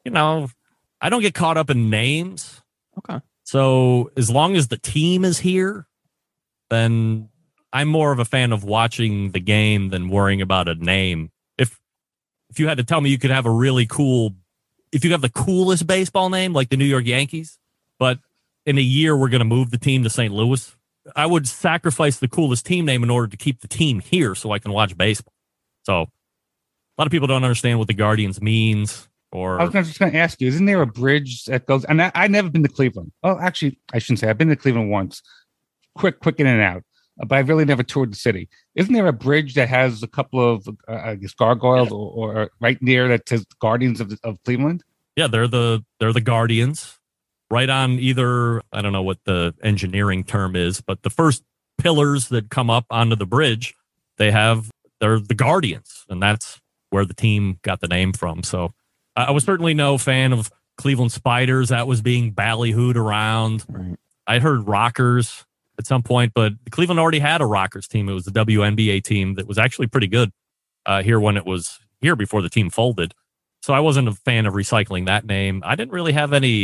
I don't get caught up in names. Okay. So as long as the team is here, then I'm more of a fan of watching the game than worrying about a name. If you had to tell me you could have if you have the coolest baseball name, like the New York Yankees, but in a year we're going to move the team to St. Louis, I would sacrifice the coolest team name in order to keep the team here so I can watch baseball. So a lot of people don't understand what the Guardians means. I was just going to ask you, isn't there a bridge that goes, and I've never been to Cleveland. Well, actually, I shouldn't say. I've been to Cleveland once, quick in and out, but I've really never toured the city. Isn't there a bridge that has a couple of, gargoyles or right near that says Guardians of Cleveland? Yeah, they're the Guardians. Right on either, I don't know what the engineering term is, but the first pillars that come up onto the bridge, they're the Guardians, and that's where the team got the name from. So I was certainly no fan of Cleveland Spiders. That was being ballyhooed around. Right. I heard Rockers at some point, but Cleveland already had a Rockers team. It was the WNBA team that was actually pretty good here when it was here before the team folded. So I wasn't a fan of recycling that name. I didn't really have any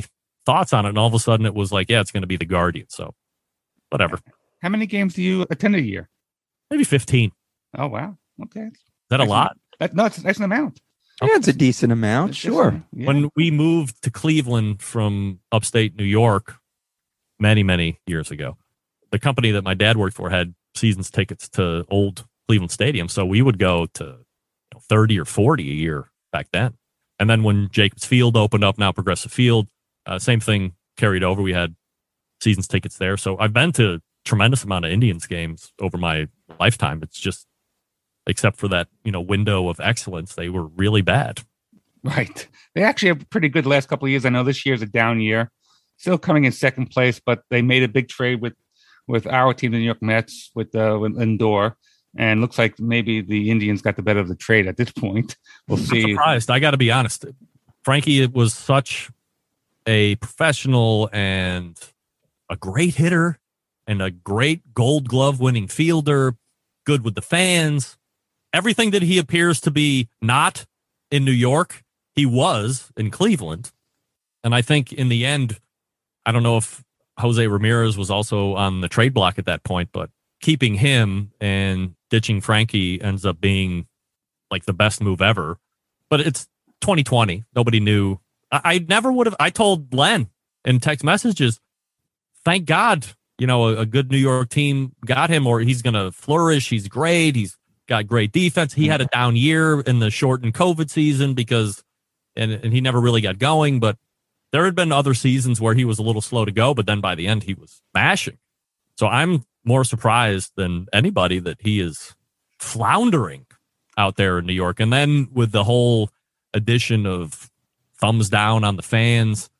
thoughts on it, and all of a sudden it was like, yeah, it's going to be the Guardians. So whatever. How many games do you attend a year? Maybe 15. Is Oh, wow. Okay. that a lot? That's an amount. Yeah, it's a decent amount. Sure. Yeah. When we moved to Cleveland from upstate New York many, many years ago, the company that my dad worked for had seasons tickets to old Cleveland Stadium. So we would go to 30 or 40 a year back then. And then when Jacobs Field opened up, now Progressive Field, same thing carried over. We had seasons tickets there. So I've been to a tremendous amount of Indians games over my lifetime. It's just, except for that, window of excellence, they were really bad. Right. They actually have pretty good last couple of years. I know this year's a down year. Still coming in second place, but they made a big trade with our team, the New York Mets, with Lindor. And looks like maybe the Indians got the better of the trade at this point. We'll see. I'm surprised. I got to be honest. Frankie was such a professional and a great hitter and a great Gold Glove winning fielder, good with the fans. Everything that he appears to be not in New York, he was in Cleveland. And I think in the end, I don't know if Jose Ramirez was also on the trade block at that point, but keeping him and ditching Frankie ends up being like the best move ever. But it's 2020. Nobody knew. I never would have. I told Len in text messages, thank God, a good New York team got him, or he's going to flourish. He's great. He's got great defense. He had a down year in the shortened COVID season and he never really got going, but there had been other seasons where he was a little slow to go, but then by the end he was smashing. So I'm more surprised than anybody that he is floundering out there in New York. And then with the whole addition of thumbs down on the fans,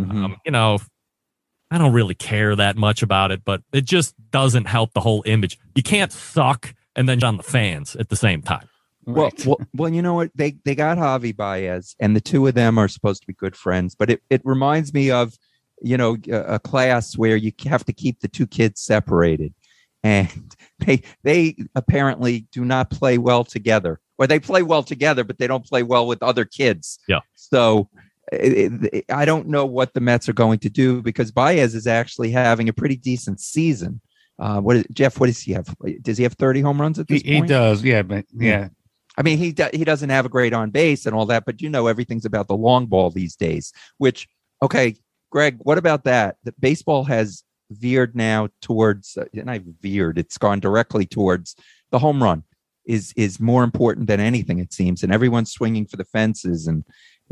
I don't really care that much about it, but it just doesn't help the whole image. You can't suck and then on the fans at the same time. Right. Well, you know what? They got Javi Baez, and the two of them are supposed to be good friends. But it reminds me of, a class where you have to keep the two kids separated, and they apparently do not play well together, or they play well together, but they don't play well with other kids. Yeah. So I don't know what the Mets are going to do, because Baez is actually having a pretty decent season. Jeff? What does he have? Does he have 30 home runs at this point? He does, yeah, but yeah. I mean, he doesn't have a great on base and all that, but everything's about the long ball these days. Which, okay, Greg, what about that? The baseball has veered now towards, it's gone directly towards the home run is more important than anything, it seems, and everyone's swinging for the fences, and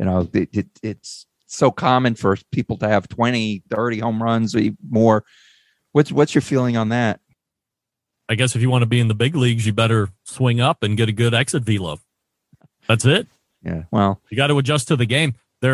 it's so common for people to have 20, 30 home runs or more. What's your feeling on that? I guess if you want to be in the big leagues, you better swing up and get a good exit velo. That's it. Yeah. Well, you got to adjust to the game.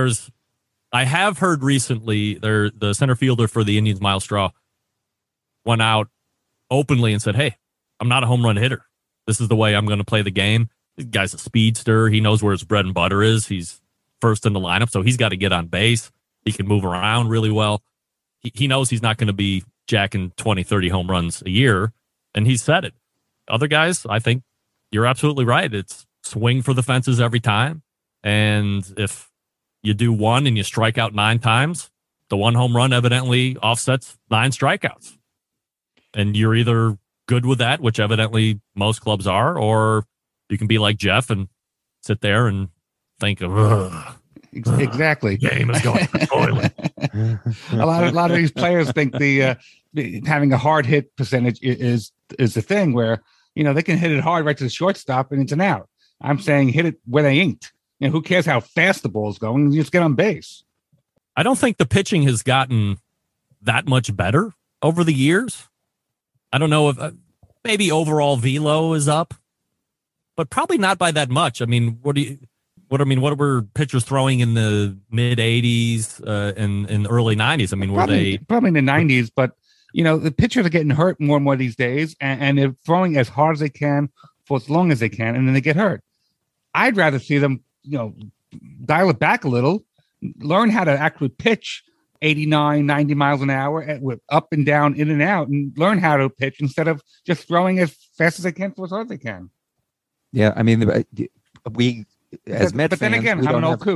I have heard recently the center fielder for the Indians, Miles Straw, went out openly and said, hey, I'm not a home run hitter. This is the way I'm going to play the game. This guy's a speedster. He knows where his bread and butter is. He's first in the lineup, so he's got to get on base. He can move around really well. He knows he's not going to be jacking 20, 30 home runs a year. And he said it. Other guys, I think you're absolutely right. It's swing for the fences every time. And if you do one and you strike out 9 times, the one home run evidently offsets 9 strikeouts. And you're either good with that, which evidently most clubs are, or you can be like Jeff and sit there and think of, exactly. Game is going to the toilet. a lot of these players think the having a hard hit percentage is the thing where they can hit it hard right to the shortstop and it's an out. I'm saying hit it where they ain't. Who cares how fast the ball's going? You just get on base. I don't think the pitching has gotten that much better over the years. I don't know if maybe overall velo is up, but probably not by that much. I mean, what were pitchers throwing in the mid 80s and in the early 90s? I mean, probably in the 90s, but the pitchers are getting hurt more and more these days, and they're throwing as hard as they can for as long as they can, and then they get hurt. I'd rather see them, dial it back a little, learn how to actually pitch 89, 90 miles an hour with up and down, in and out, and learn how to pitch instead of just throwing as fast as they can for as hard as they can. Yeah, I mean, we as Met fans, but then again, I'm an old coot.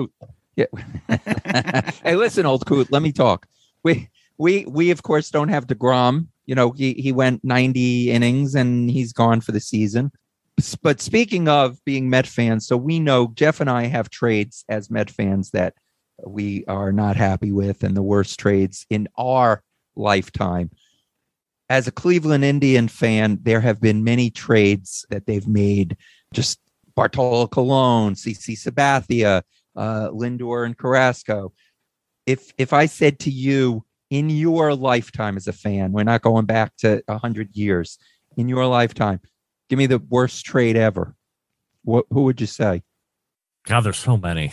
Yeah. Hey, listen, old coot, let me talk. We of course don't have DeGrom. You know, he went 90 innings and he's gone for the season. But speaking of being Met fans, so we know Jeff and I have trades as Met fans that we are not happy with, and the worst trades in our lifetime. As a Cleveland Indian fan, there have been many trades that they've made. Just Bartolo Colon, CC Sabathia, Lindor and Carrasco. If I said to you, in your lifetime as a fan, we're not going back to 100 years, in your lifetime, give me the worst trade ever, who would you say? God, there's so many.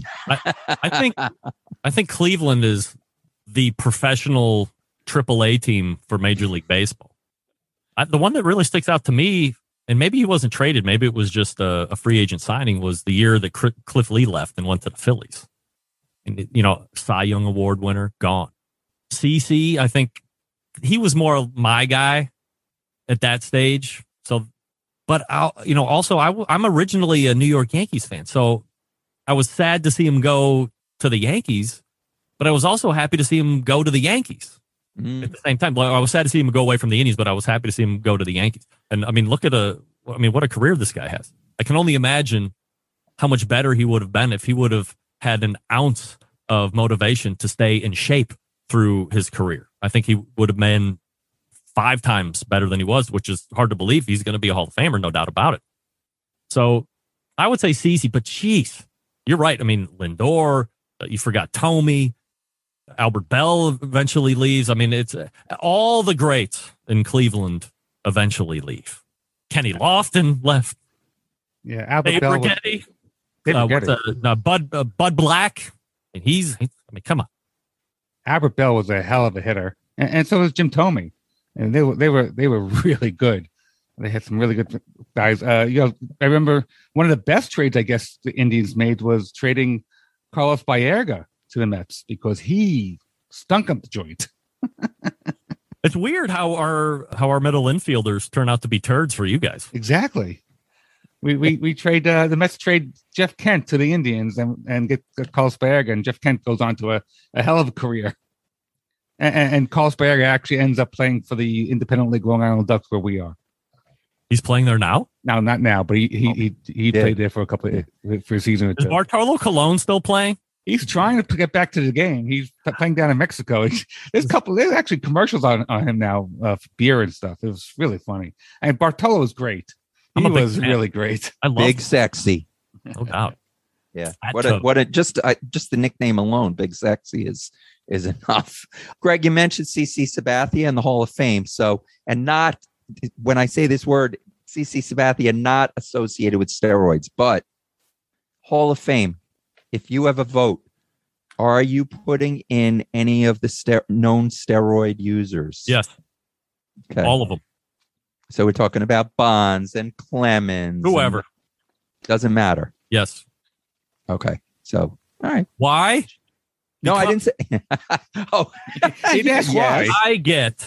I think Cleveland is the professional AAA team for Major League Baseball. The one that really sticks out to me, and maybe he wasn't traded, maybe it was just a free agent signing, was the year that Cliff Lee left and went to the Phillies. And, you know, Cy Young Award winner, gone. CC, I think he was more my guy at that stage. So, but I'm originally a New York Yankees fan, so I was sad to see him go to the Yankees, but I was also happy to see him go to the Yankees at the same time. I was sad to see him go away from the Indians, but I was happy to see him go to the Yankees. And I mean, what a career this guy has. I can only imagine how much better he would have been if he would have had an ounce of motivation to stay in shape through his career. I think he would have been 5 times better than he was, which is hard to believe. He's going to be a Hall of Famer, no doubt about it. So I would say CeCe, but geez, you're right. I mean, Lindor, you forgot Tomey, Albert Bell eventually leaves. I mean, it's all the greats in Cleveland eventually leave. Kenny Lofton left. Yeah, Albert Bell. Bud Black. And come on. Albert Bell was a hell of a hitter, and so was Jim Tomey, and they were really good. They had some really good guys. I remember one of the best trades I guess the Indians made was trading Carlos Baerga to the Mets because he stunk up the joint. It's weird how our middle infielders turn out to be turds for you guys. Exactly. We trade the Mets trade Jeff Kent to the Indians and get Carlos Baerga, and Jeff Kent goes on to a hell of a career. And Carlos Baerga actually ends up playing for the Independent League Long Island Ducks where we are. He's playing there now? No, not now, but he played there for for a season or two. Is Bartolo Colon still playing? He's trying to get back to the game. He's playing down in Mexico. There's actually commercials on him now, beer and stuff. It was really funny. And Bartolo was great. He was really great. I love Big Sexy. No doubt. Yeah. Just the nickname alone, Big Sexy is enough. Greg, you mentioned CC Sabathia in the Hall of Fame. So, and not when I say this word, CC Sabathia, not associated with steroids, but Hall of Fame. If you have a vote, are you putting in any of the known steroid users? Yes. Okay. All of them. So we're talking about Bonds and Clemens. Whoever. Doesn't matter. Yes. Okay. So, all right. Why? No, I didn't say. Oh, that's why. I get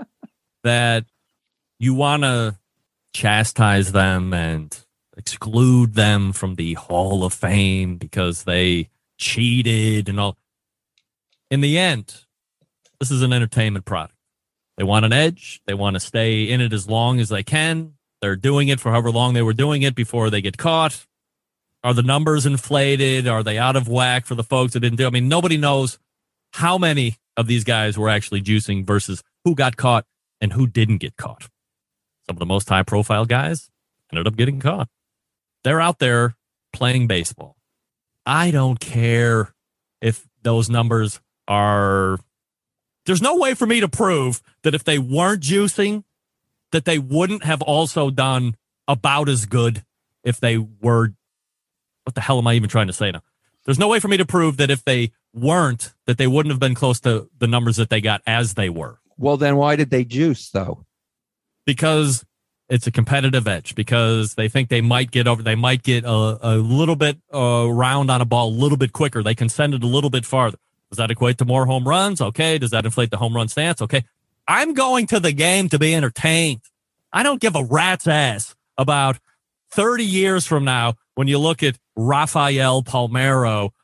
that you want to chastise them and exclude them from the Hall of Fame because they cheated and all. In the end, this is an entertainment product. They want an edge. They want to stay in it as long as they can. They're doing it for however long they were doing it before they get caught. Are the numbers inflated? Are they out of whack for the folks that didn't do it? I mean, nobody knows how many of these guys were actually juicing versus who got caught and who didn't get caught. Some of the most high-profile guys ended up getting caught. They're out there playing baseball. I don't care if those numbers are... There's no way for me to prove that if they weren't juicing, that they wouldn't have also done about as good if they were... What the hell am I even trying to say now? There's no way for me to prove that if they weren't, that they wouldn't have been close to the numbers that they got as they were. Well, then why did they juice, though? Because it's a competitive edge, because they think they might get over, they might get a little bit round on a ball a little bit quicker. They can send it a little bit farther. Does that equate to more home runs? Okay. Does that inflate the home run stance? Okay. I'm going to the game to be entertained. I don't give a rat's ass about 30 years from now when you look at Rafael Palmeiro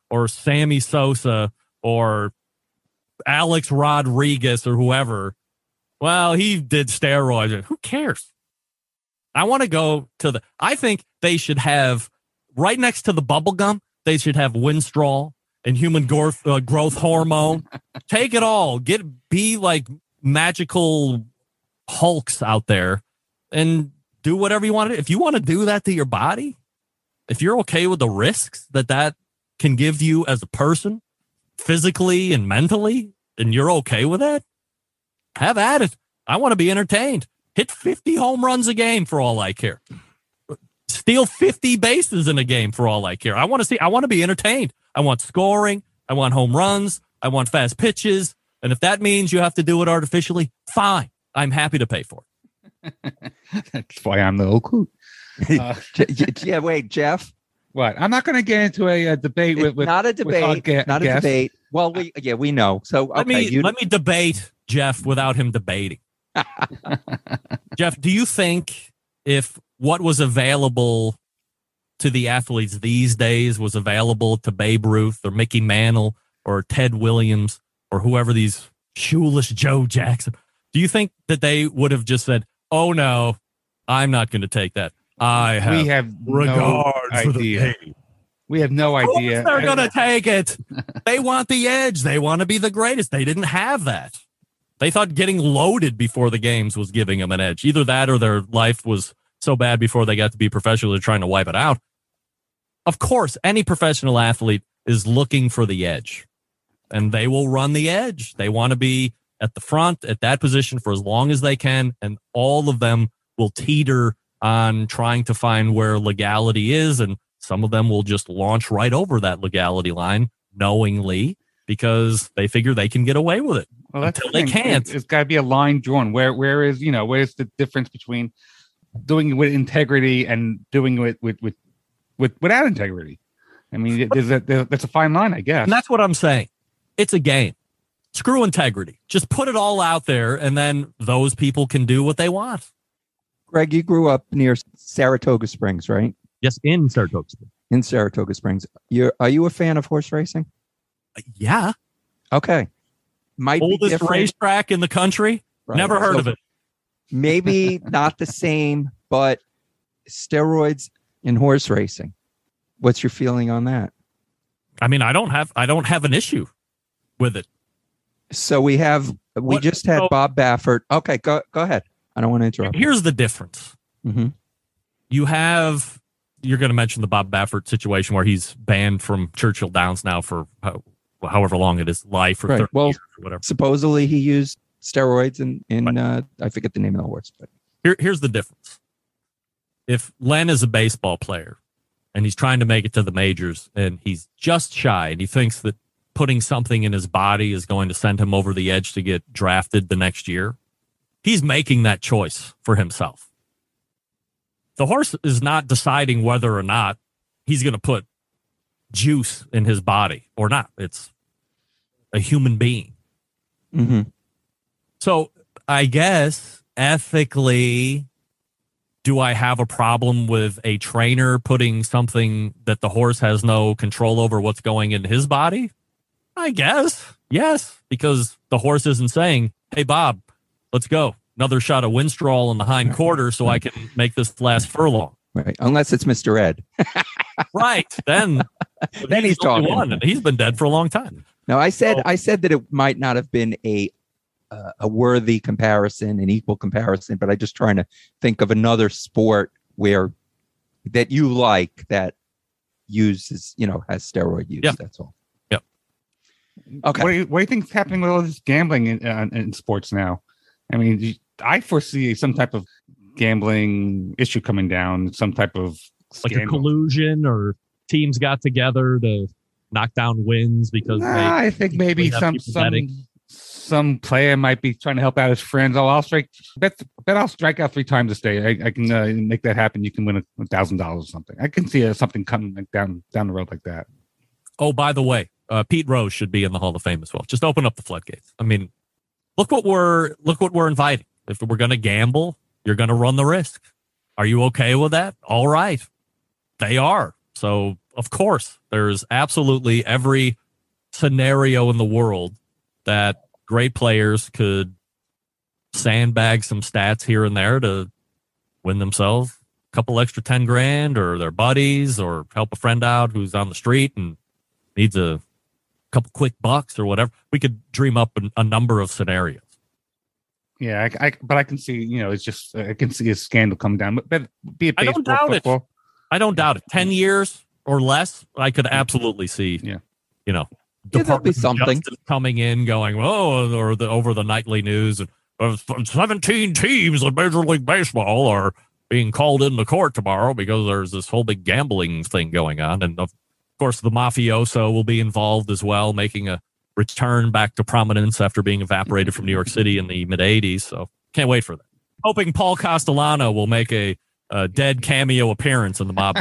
or Sammy Sosa or Alex Rodriguez or whoever, well, he did steroids. Who cares? I want to go to I think they should have, right next to the bubble gum, they should have Winstrol and human growth hormone. Take it all. Be like magical hulks out there and do whatever you want to do. If you want to do that to your body, if you're okay with the risks that can give you as a person, physically and mentally, and you're okay with that, have at it. I want to be entertained. Hit 50 home runs a game for all I care. Steal 50 bases in a game for all I care. I want to be entertained. I want scoring. I want home runs. I want fast pitches. And if that means you have to do it artificially, fine. I'm happy to pay for it. That's why I'm the old coot. Yeah, wait, Jeff. What? I'm not going to get into a debate with not a debate. Not a debate. Well, we know. So let me debate Jeff without him debating. Jeff, do you think if what was available to the athletes these days was available to Babe Ruth or Mickey Mantle or Ted Williams or whoever, these shoeless Joe Jackson, do you think that they would have just said, "Oh no, I'm not going to take that"? We have no idea. We have no idea. They're going to take it. They want the edge. They want to be the greatest. They didn't have that. They thought getting loaded before the games was giving them an edge. Either that or their life was so bad before they got to be professional, they're trying to wipe it out. Of course, any professional athlete is looking for the edge, and they will run the edge. They want to be at the front, at that position for as long as they can, and all of them will teeter on trying to find where legality is, and some of them will just launch right over that legality line knowingly because they figure they can get away with it. Well, that's until they can't. It's got to be a line drawn. Where's the difference between doing it with integrity and doing it without integrity? I mean, that's a fine line, I guess. And that's what I'm saying. It's a game. Screw integrity. Just put it all out there, and then those people can do what they want. Greg, you grew up near Saratoga Springs, right? Yes, in Saratoga Springs. In Saratoga Springs. Are you a fan of horse racing? Yeah. Okay. Might oldest be different. Racetrack in the country. Right. Never heard of it. Maybe not the same, but steroids in horse racing. What's your feeling on that? I mean, I don't have an issue with it. So we just had Bob Baffert. Okay, go ahead. I don't want to interrupt. Here's the difference. Mm-hmm. You're going to mention the Bob Baffert situation where he's banned from Churchill Downs now for however long it is, life or 30 years or whatever. Supposedly he used steroids in I forget the name of the horse, but here's the difference. If Len is a baseball player and he's trying to make it to the majors and he's just shy and he thinks that putting something in his body is going to send him over the edge to get drafted the next year, he's making that choice for himself. The horse is not deciding whether or not he's going to put juice in his body or not. It's a human being. Mm-hmm. So I guess ethically, do I have a problem with a trainer putting something that the horse has no control over what's going in his body? I guess. Yes, because the horse isn't saying, "Hey, Bob, let's go. Another shot of Winstrol in the hind quarter so I can make this last furlong." Right. Unless it's Mr. Ed. Right. Then he's talking. One, and he's been dead for a long time. No, I said that it might not have been a worthy comparison, an equal comparison, but I'm just trying to think of another sport that you like that uses, has steroid use. Yep. That's all. Yep. Okay. What do you think is happening with all this gambling in sports now? I mean, I foresee some type of gambling issue coming down, some type of scandal. Like a collusion, or teams got together to knock down wins because I think maybe some player might be trying to help out his friends. I'll strike out 3 times this day. I can make that happen. You can win $1,000 or something. I can see something coming down the road like that. Oh, by the way, Pete Rose should be in the Hall of Fame as well. Just open up the floodgates. I mean, look what we're inviting. If we're going to gamble, you're going to run the risk. Are you okay with that? All right. They are. So of course, there's absolutely every scenario in the world that great players could sandbag some stats here and there to win themselves a couple extra 10 grand or their buddies or help a friend out who's on the street and needs a couple quick bucks or whatever. We could dream up a number of scenarios. Yeah, but I can see, it's just I can see a scandal come down. But be it I baseball, don't doubt football. it. I don't doubt it. 10 years or less, I could absolutely see. Yeah. there'll Department be of something. Justice coming in, going, over the nightly news, and 17 teams in Major League Baseball are being called into court tomorrow because there's this whole big gambling thing going on, and of course the mafioso will be involved as well, making a return back to prominence after being evaporated from New York City in the mid '80s. So can't wait for that. Hoping Paul Castellano will make a dead cameo appearance in the mob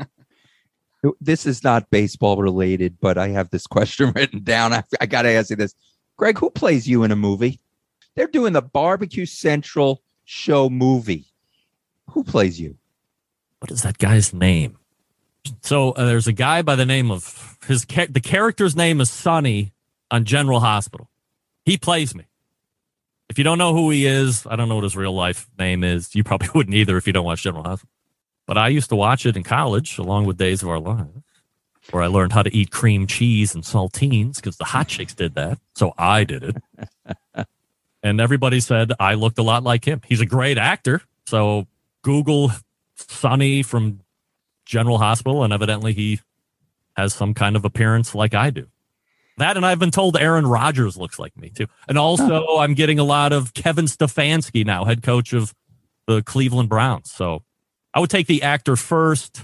movie. This is not baseball related, but I have this question written down. I got to ask you this. Greg, who plays you in a movie? They're doing the Barbecue Central show movie. Who plays you? What is that guy's name? So there's a guy by the name of the character's name is Sonny on General Hospital. He plays me. If you don't know who he is, I don't know what his real life name is. You probably wouldn't either if you don't watch General Hospital. But I used to watch it in college along with Days of Our Lives, where I learned how to eat cream cheese and saltines because the hot chicks did that. So I did it. And everybody said I looked a lot like him. He's a great actor. So Google Sonny from General Hospital, and evidently he has some kind of appearance like I do. That, and I've been told Aaron Rodgers looks like me too. And also I'm getting a lot of Kevin Stefanski now, head coach of the Cleveland Browns. So I would take the actor first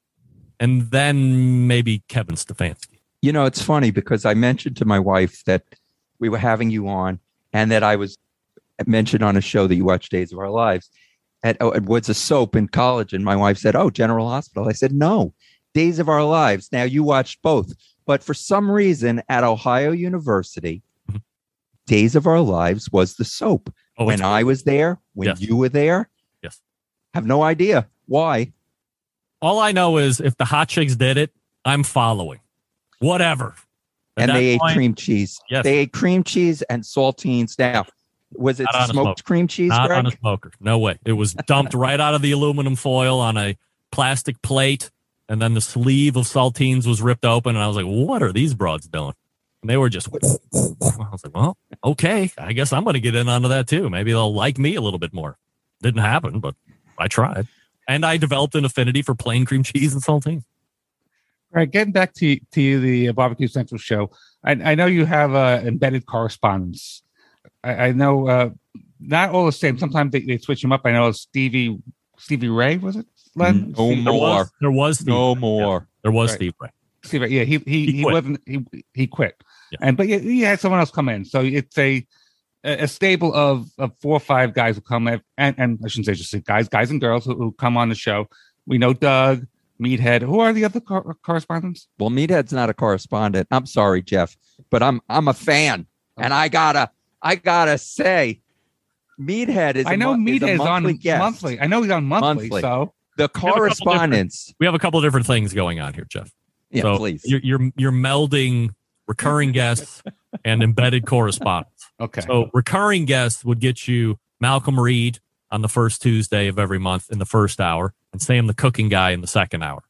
and then maybe Kevin Stefanski. It's funny because I mentioned to my wife that we were having you on and that I was mentioned on a show that you watched Days of Our Lives at Woods of Soap in college. And my wife said, "Oh, General Hospital." I said, "No, Days of Our Lives." Now you watched both. But for some reason at Ohio University, Days of Our Lives was the soap. When I was there, when you were there. Yes. Have no idea why. All I know is if the hot chicks did it, I'm following. Whatever. And they ate cream cheese. Yes. They ate cream cheese and saltines. Now, was it smoked cream cheese, Not Greg? on a smoker. No way. It was dumped right out of the aluminum foil on a plastic plate. And then the sleeve of saltines was ripped open. And I was like, what are these broads doing? And they were just, I was like, well, okay, I guess I'm going to get in onto that too. Maybe they'll like me a little bit more. Didn't happen, but I tried. And I developed an affinity for plain cream cheese and saltines. All right, getting back to the Barbecue Central show, I know you have embedded correspondence. I know not all the same. Sometimes they switch them up. I know Stevie Ray, was it? Len? No more. There was Steve No Ray. more. Yeah, there was Right. Steve Ray. Steve Ray. Yeah, he quit. wasn't he quit. Yeah. But he had someone else come in. So it's a stable of 4 or 5 guys who come in, and I shouldn't say just guys and girls who come on the show. We know Doug, Meathead. Who are the other correspondents? Well, Meathead's not a correspondent. I'm sorry, Jeff, but I'm a fan, and I gotta say, Meathead is. I know Meathead is on guest. monthly. I know he's on monthly. So the correspondence. We have a couple of different things going on here, Jeff. Yeah, so please. You're melding recurring guests and embedded correspondence. Okay. So recurring guests would get you Malcolm Reed on the first Tuesday of every month in the first hour, and Sam the Cooking Guy in the second hour.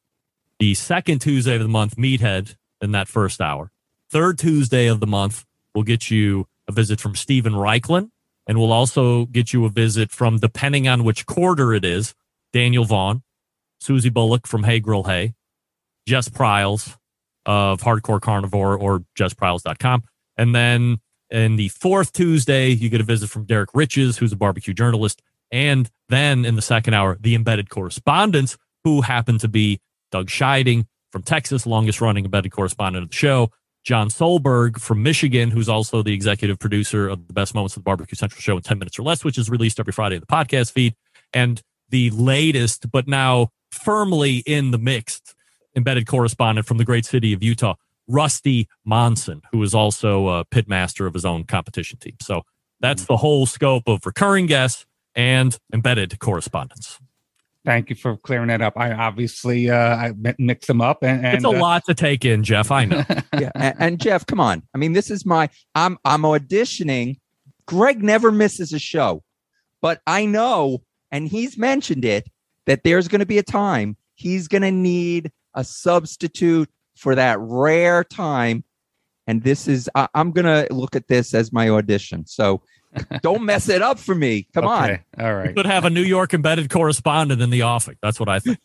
The second Tuesday of the month, Meathead in that first hour. Third Tuesday of the month will get you a visit from Steven Reichlin, and we'll also get you a visit from, depending on which quarter it is, Daniel Vaughn, Susie Bullock from Hey Grill Hey, Jess Pryles of Hardcore Carnivore or JessPryles.com. And then in the fourth Tuesday, you get a visit from Derek Riches, who's a barbecue journalist. And then in the second hour, the embedded correspondents, who happen to be Doug Scheiding from Texas, longest running embedded correspondent of the show, John Solberg from Michigan, who's also the executive producer of the Best Moments of the Barbecue Central show in 10 Minutes or Less, which is released every Friday in the podcast feed. And the latest, but now firmly in the mixed, embedded correspondent from the great city of Utah, Rusty Monson, who is also a pitmaster of his own competition team. So that's the whole scope of recurring guests and embedded correspondence. Thank you for clearing that up. I obviously I mix them up, and It's a lot to take in, Jeff. I know. Yeah, and Jeff, come on. I mean, this is I'm auditioning. Greg never misses a show, but I know, and he's mentioned it, that there's going to be a time he's going to need a substitute for that rare time. And this is, I'm going to look at this as my audition. So don't mess it up for me. Come on. All right. We could have a New York embedded correspondent in the office. That's what I think.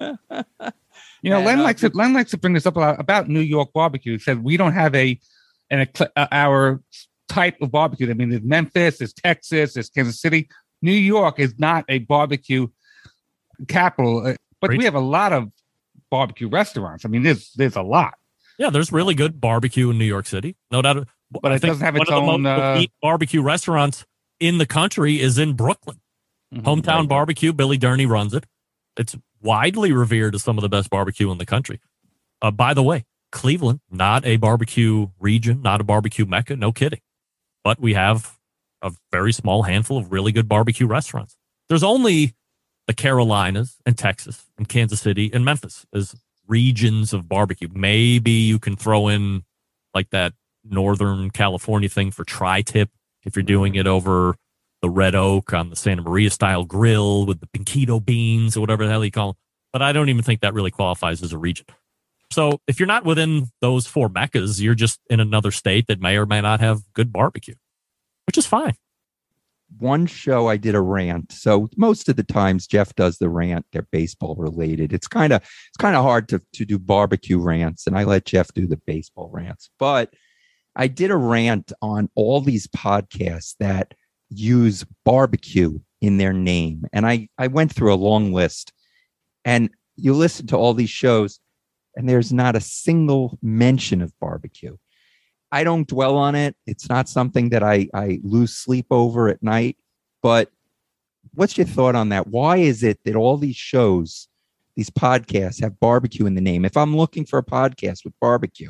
Len likes to bring this up about New York barbecue. He said we don't have our type of barbecue. I mean, there's Memphis, there's Texas, there's Kansas City. New York is not a barbecue capital, but we have a lot of barbecue restaurants. I mean, there's a lot. Yeah, there's really good barbecue in New York City, no doubt. But it doesn't have its own. One of the most elite barbecue restaurants in the country is in Brooklyn. Hometown Barbecue. Billy Durney runs it. It's widely revered as some of the best barbecue in the country. By the way, Cleveland, not a barbecue region, not a barbecue mecca, no kidding. But we have a very small handful of really good barbecue restaurants. There's only the Carolinas and Texas and Kansas City and Memphis as regions of barbecue. Maybe you can throw in like that Northern California thing for tri-tip if you're doing it over the Red Oak on the Santa Maria style grill with the pinquito beans or whatever the hell you call them. But I don't even think that really qualifies as a region. So if you're not within those four meccas, you're just in another state that may or may not have good barbecue, which is fine. One show I did a rant. So most of the times Jeff does the rant. They're baseball related. It's kind of hard to do barbecue rants, and I let Jeff do the baseball rants. But I did a rant on all these podcasts that use barbecue in their name. And I went through a long list, and you listen to all these shows and there's not a single mention of barbecue. I don't dwell on it. It's not something that I lose sleep over at night. But what's your thought on that? Why is it that all these shows, these podcasts have barbecue in the name? If I'm looking for a podcast with barbecue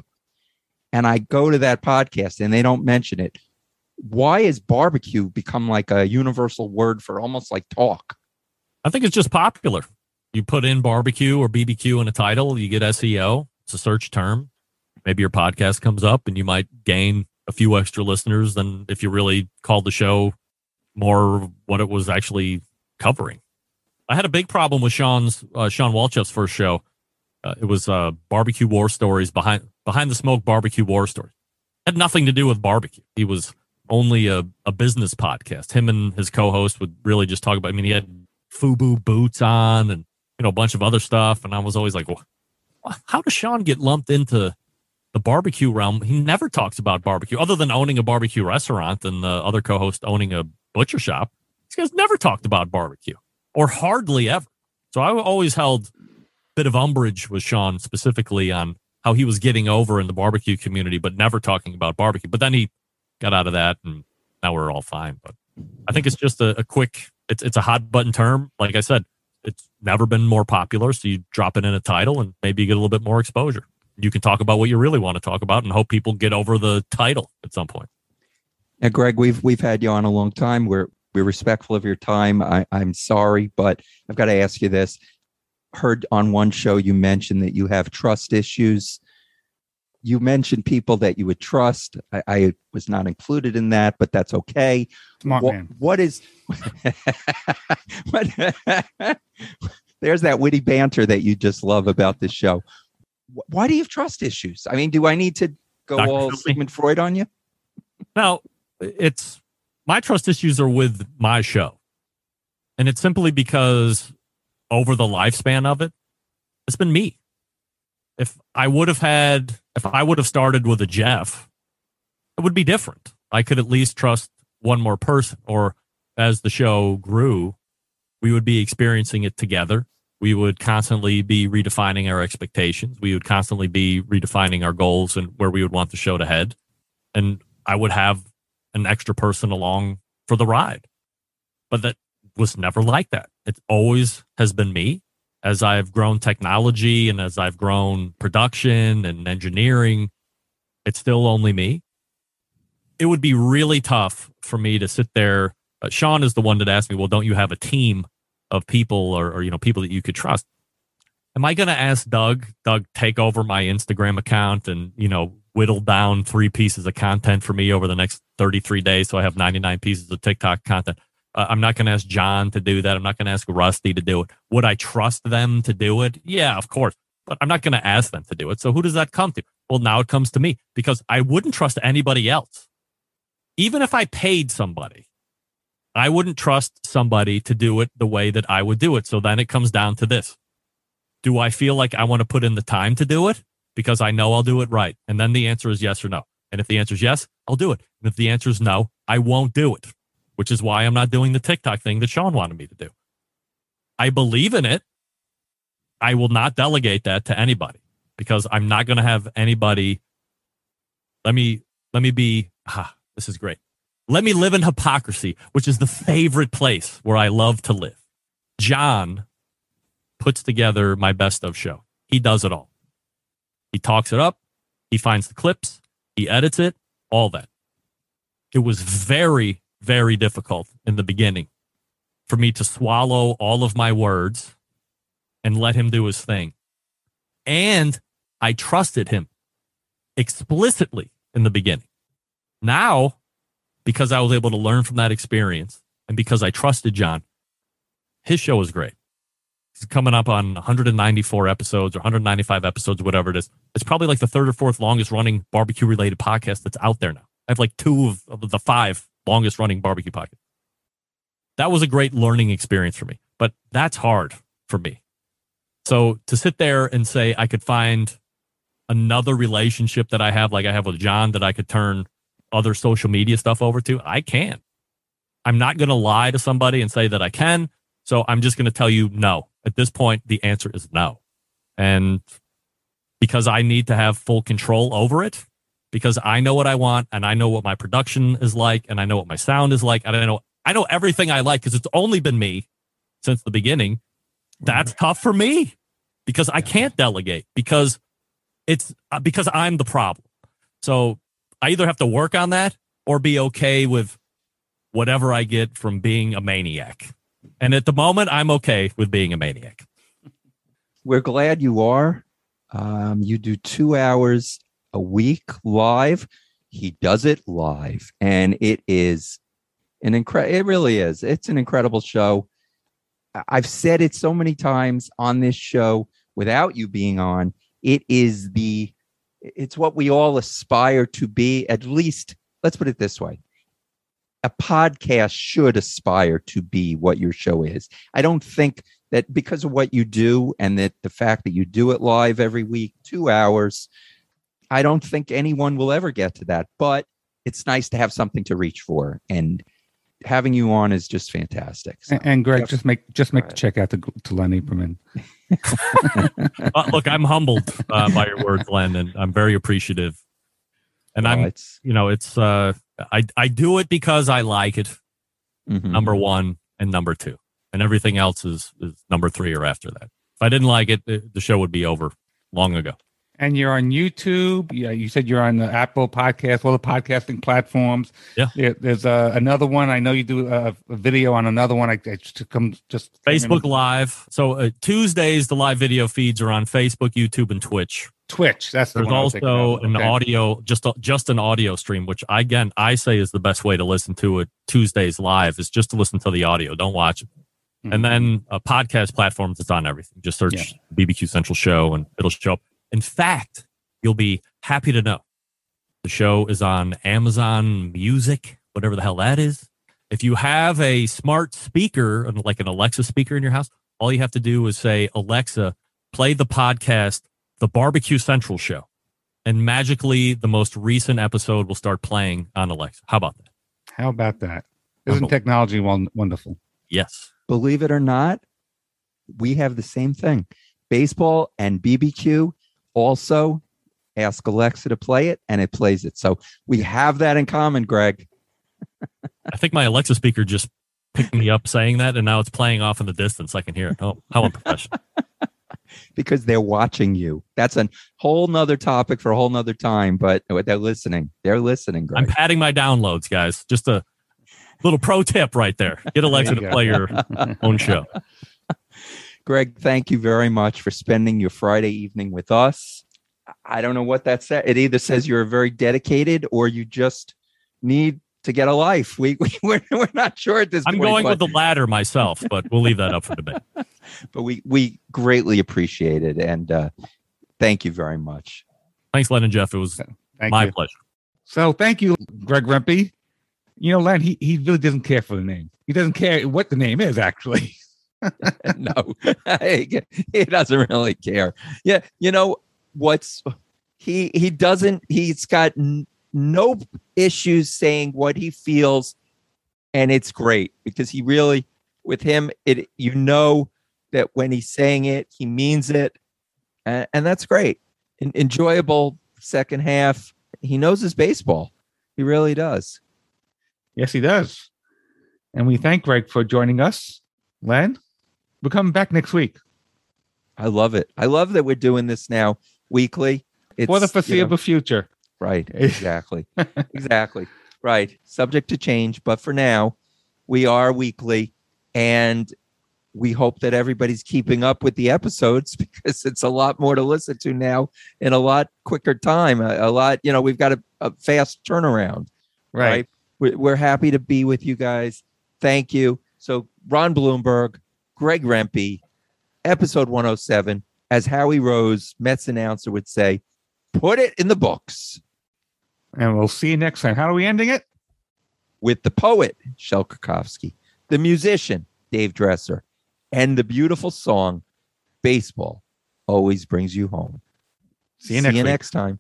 and I go to that podcast and they don't mention it, why is barbecue become like a universal word for almost like talk? I think it's just popular. You put in barbecue or BBQ in a title, you get SEO. It's a search term. Maybe your podcast comes up and you might gain a few extra listeners than if you really called the show more what it was actually covering. I had a big problem with Sean Walchef's first show. It was Barbecue War Stories, behind the smoke barbecue war stories. Had nothing to do with barbecue. He was only a business podcast. Him and his co-host would really just talk about, I mean, he had FUBU boots on and, a bunch of other stuff. And I was always like, well, how does Sean get lumped into the barbecue realm? He never talks about barbecue other than owning a barbecue restaurant and the other co-host owning a butcher shop. These guys never talked about barbecue, or hardly ever. So I always held a bit of umbrage with Sean specifically on how he was getting over in the barbecue community, but never talking about barbecue. But then he got out of that and now we're all fine. But I think it's just a quick, it's a hot button term. Like I said, it's never been more popular. So you drop it in a title and maybe you get a little bit more exposure. You can talk about what you really want to talk about and hope people get over the title at some point. Now, Greg, we've had you on a long time. We're respectful of your time. I'm sorry, but I've got to ask you this. Heard on one show you mentioned that you have trust issues. You mentioned people that you would trust. I was not included in that, but that's okay. Smart man. What is... There's that witty banter that you just love about this show. Why do you have trust issues? I mean, do I need to go Dr. all Sigmund Freud on you? No, it's my trust issues are with my show. And it's simply because over the lifespan of it, it's been me. If I would have started with a Jeff, it would be different. I could at least trust one more person. Or as the show grew, we would be experiencing it together. We would constantly be redefining our expectations. We would constantly be redefining our goals and where we would want the show to head. And I would have an extra person along for the ride. But that was never like that. It always has been me. As I've grown technology and as I've grown production and engineering, it's still only me. It would be really tough for me to sit there. Sean is the one that asked me, well, don't you have a team of people or people that you could trust. Am I going to ask Doug, take over my Instagram account and, whittle down 3 pieces of content for me over the next 33 days so I have 99 pieces of TikTok content? I'm not going to ask John to do that. I'm not going to ask Rusty to do it. Would I trust them to do it? Yeah, of course. But I'm not going to ask them to do it. So who does that come to? Well, now it comes to me because I wouldn't trust anybody else. Even if I paid somebody, I wouldn't trust somebody to do it the way that I would do it. So then it comes down to this. Do I feel like I want to put in the time to do it? Because I know I'll do it right. And then the answer is yes or no. And if the answer is yes, I'll do it. And if the answer is no, I won't do it, which is why I'm not doing the TikTok thing that Sean wanted me to do. I believe in it. I will not delegate that to anybody because I'm not going to have anybody. Let me be, this is great. Let me live in hypocrisy, which is the favorite place where I love to live. John puts together my best of show. He does it all. He talks it up. He finds the clips. He edits it, all that. It was very, very difficult in the beginning for me to swallow all of my words and let him do his thing. And I trusted him explicitly in the beginning. Now, because I was able to learn from that experience and because I trusted John, his show is great. He's coming up on 194 episodes or 195 episodes, whatever it is. It's probably like the 3rd or 4th longest running barbecue related podcast that's out there now. I have like 2 of the 5 longest running barbecue podcasts. That was a great learning experience for me, but that's hard for me. So to sit there and say I could find another relationship that I have, like I have with John, that I could turn other social media stuff over to, I can. I'm not going to lie to somebody and say that I can. So I'm just going to tell you no. At this point, the answer is no. And because I need to have full control over it, because I know what I want and I know what my production is like and I know what my sound is like. And I know everything I like because it's only been me since the beginning. That's tough for me because I can't delegate because I'm the problem. So I either have to work on that or be okay with whatever I get from being a maniac. And at the moment, I'm okay with being a maniac. We're glad you are. You do 2 hours a week live. He does it live. And it is it really is. It's an incredible show. I've said it so many times on this show without you being on. It's what we all aspire to be. At least, let's put it this way. A podcast should aspire to be what your show is. I don't think that because of what you do and that the fact that you do it live every week, 2 hours, I don't think anyone will ever get to that. But it's nice to have something to reach for. And having you on is just fantastic. So, and Greg, just make the check out to Len Lieberman. Look, I'm humbled by your words, Len, and I'm very appreciative. And I do it because I like it. Mm-hmm. Number 1 and number 2, and everything else is number 3 or after that. If I didn't like it, the show would be over long ago. And you're on YouTube. Yeah, you said you're on the Apple Podcast, all the podcasting platforms. Yeah. There's another one. I know you do a video on another one. I just Facebook Live. So Tuesdays, the live video feeds are on Facebook, YouTube, and Twitch. That's the There's one. also an audio, just an audio stream, which I say is the best way to listen to it. Tuesdays live is just to listen to the audio. Don't watch it. Mm-hmm. And then podcast platforms, it's on everything. Just search BBQ Central Show and it'll show up. In fact, you'll be happy to know the show is on Amazon Music, whatever the hell that is. If you have a smart speaker, like an Alexa speaker in your house, all you have to do is say, Alexa, play the podcast, The Barbecue Central Show. And magically, the most recent episode will start playing on Alexa. How about that? Isn't technology wonderful? Yes. Believe it or not, we have the same thing. Baseball and BBQ also ask Alexa to play it, and it plays it. So we have that in common, Greg. I think my Alexa speaker just picked me up saying that, and now it's playing off in the distance. I can hear it. Oh, how unprofessional. Because they're watching you. That's a whole nother topic for a whole nother time, but they're listening. They're listening, Greg. I'm padding my downloads, guys. Just to Little pro tip right there. Get Alexa There you to play your own show. Greg, thank you very much for spending your Friday evening with us. I don't know what that says. It either says you're very dedicated or you just need to get a life. We're not sure at this I'm point. going with the latter myself, but we'll leave that up for debate. But we greatly appreciate it. And thank you very much. Thanks, Len and Jeff. It was Thank my you. pleasure. So thank you, Greg Rempe. You know, Len, he really doesn't care for the name. He doesn't care what the name is, actually. No, he doesn't really care. Yeah. You know, he doesn't, he's got no issues saying what he feels. And it's great because he really, with him, you know that when he's saying it, he means it. And that's great. Enjoyable second half. He knows his baseball. He really does. Yes, he does. And we thank Greg for joining us. Len, we're coming back next week. I love it. I love that we're doing this now weekly. It's, For the foreseeable future. Right. Exactly. Exactly. Right. Subject to change. But for now, we are weekly. And we hope that everybody's keeping up with the episodes because it's a lot more to listen to now in a lot quicker time. A lot, we've got a fast turnaround. Right. We're happy to be with you guys. Thank you. So Ron Bloomberg, Greg Rempe, episode 107, as Howie Rose, Mets announcer, would say, put it in the books. And we'll see you next time. How are we ending it? With the poet, Shel Krakowski, the musician, Dave Dresser, and the beautiful song, Baseball Always Brings You Home. See you next time.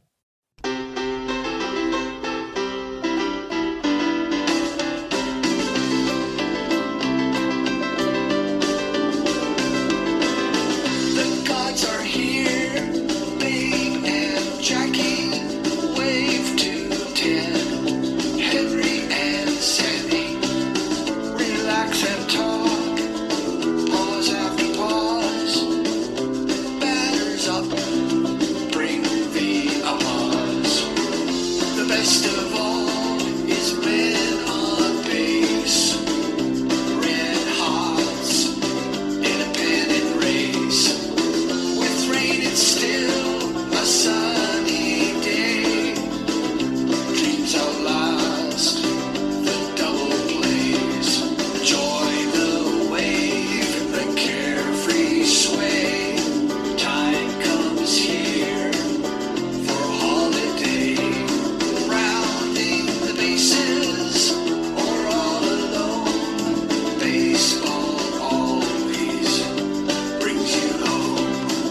The gods are here, Babe and Jackie. Wave to Ted, Henry and Sandy. Relax and talk, pause after pause. Batters up, bring the applause. The best of all is men on base. Red Hots in a pennant race. With rain it's still a sunny day. Dreams outlast the double plays. Joy the wave, the carefree sway. Time comes here for a holiday. Rounding the bases or all alone. Baseball always brings you home.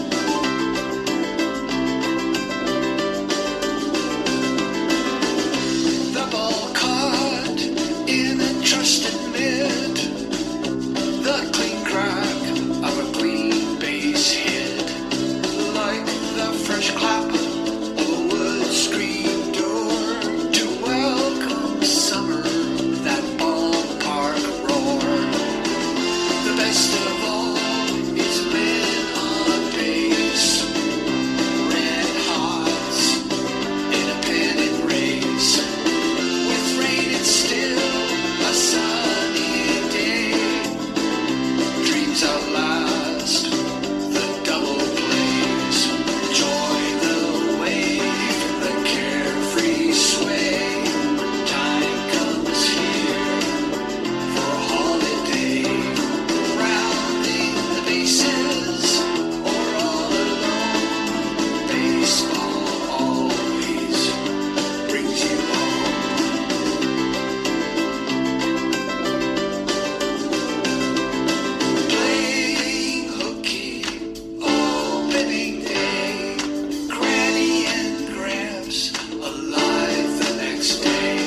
The ball caught in a trusted mitt. The clean crack of a clean base hit. Like the fresh clap of a wood screen door to welcome summer, that ballpark roar. The best of all is men on base. Red Hots in a pennant race. With rain it's still a sunny day. Dreams outlast the double plays. Joy the wave, the carefree sway. Time comes here for a holiday. Rounding the bases or all alone. Baseball always brings you home. Playing hooky, opening day. Granny and Gramps alive the next day.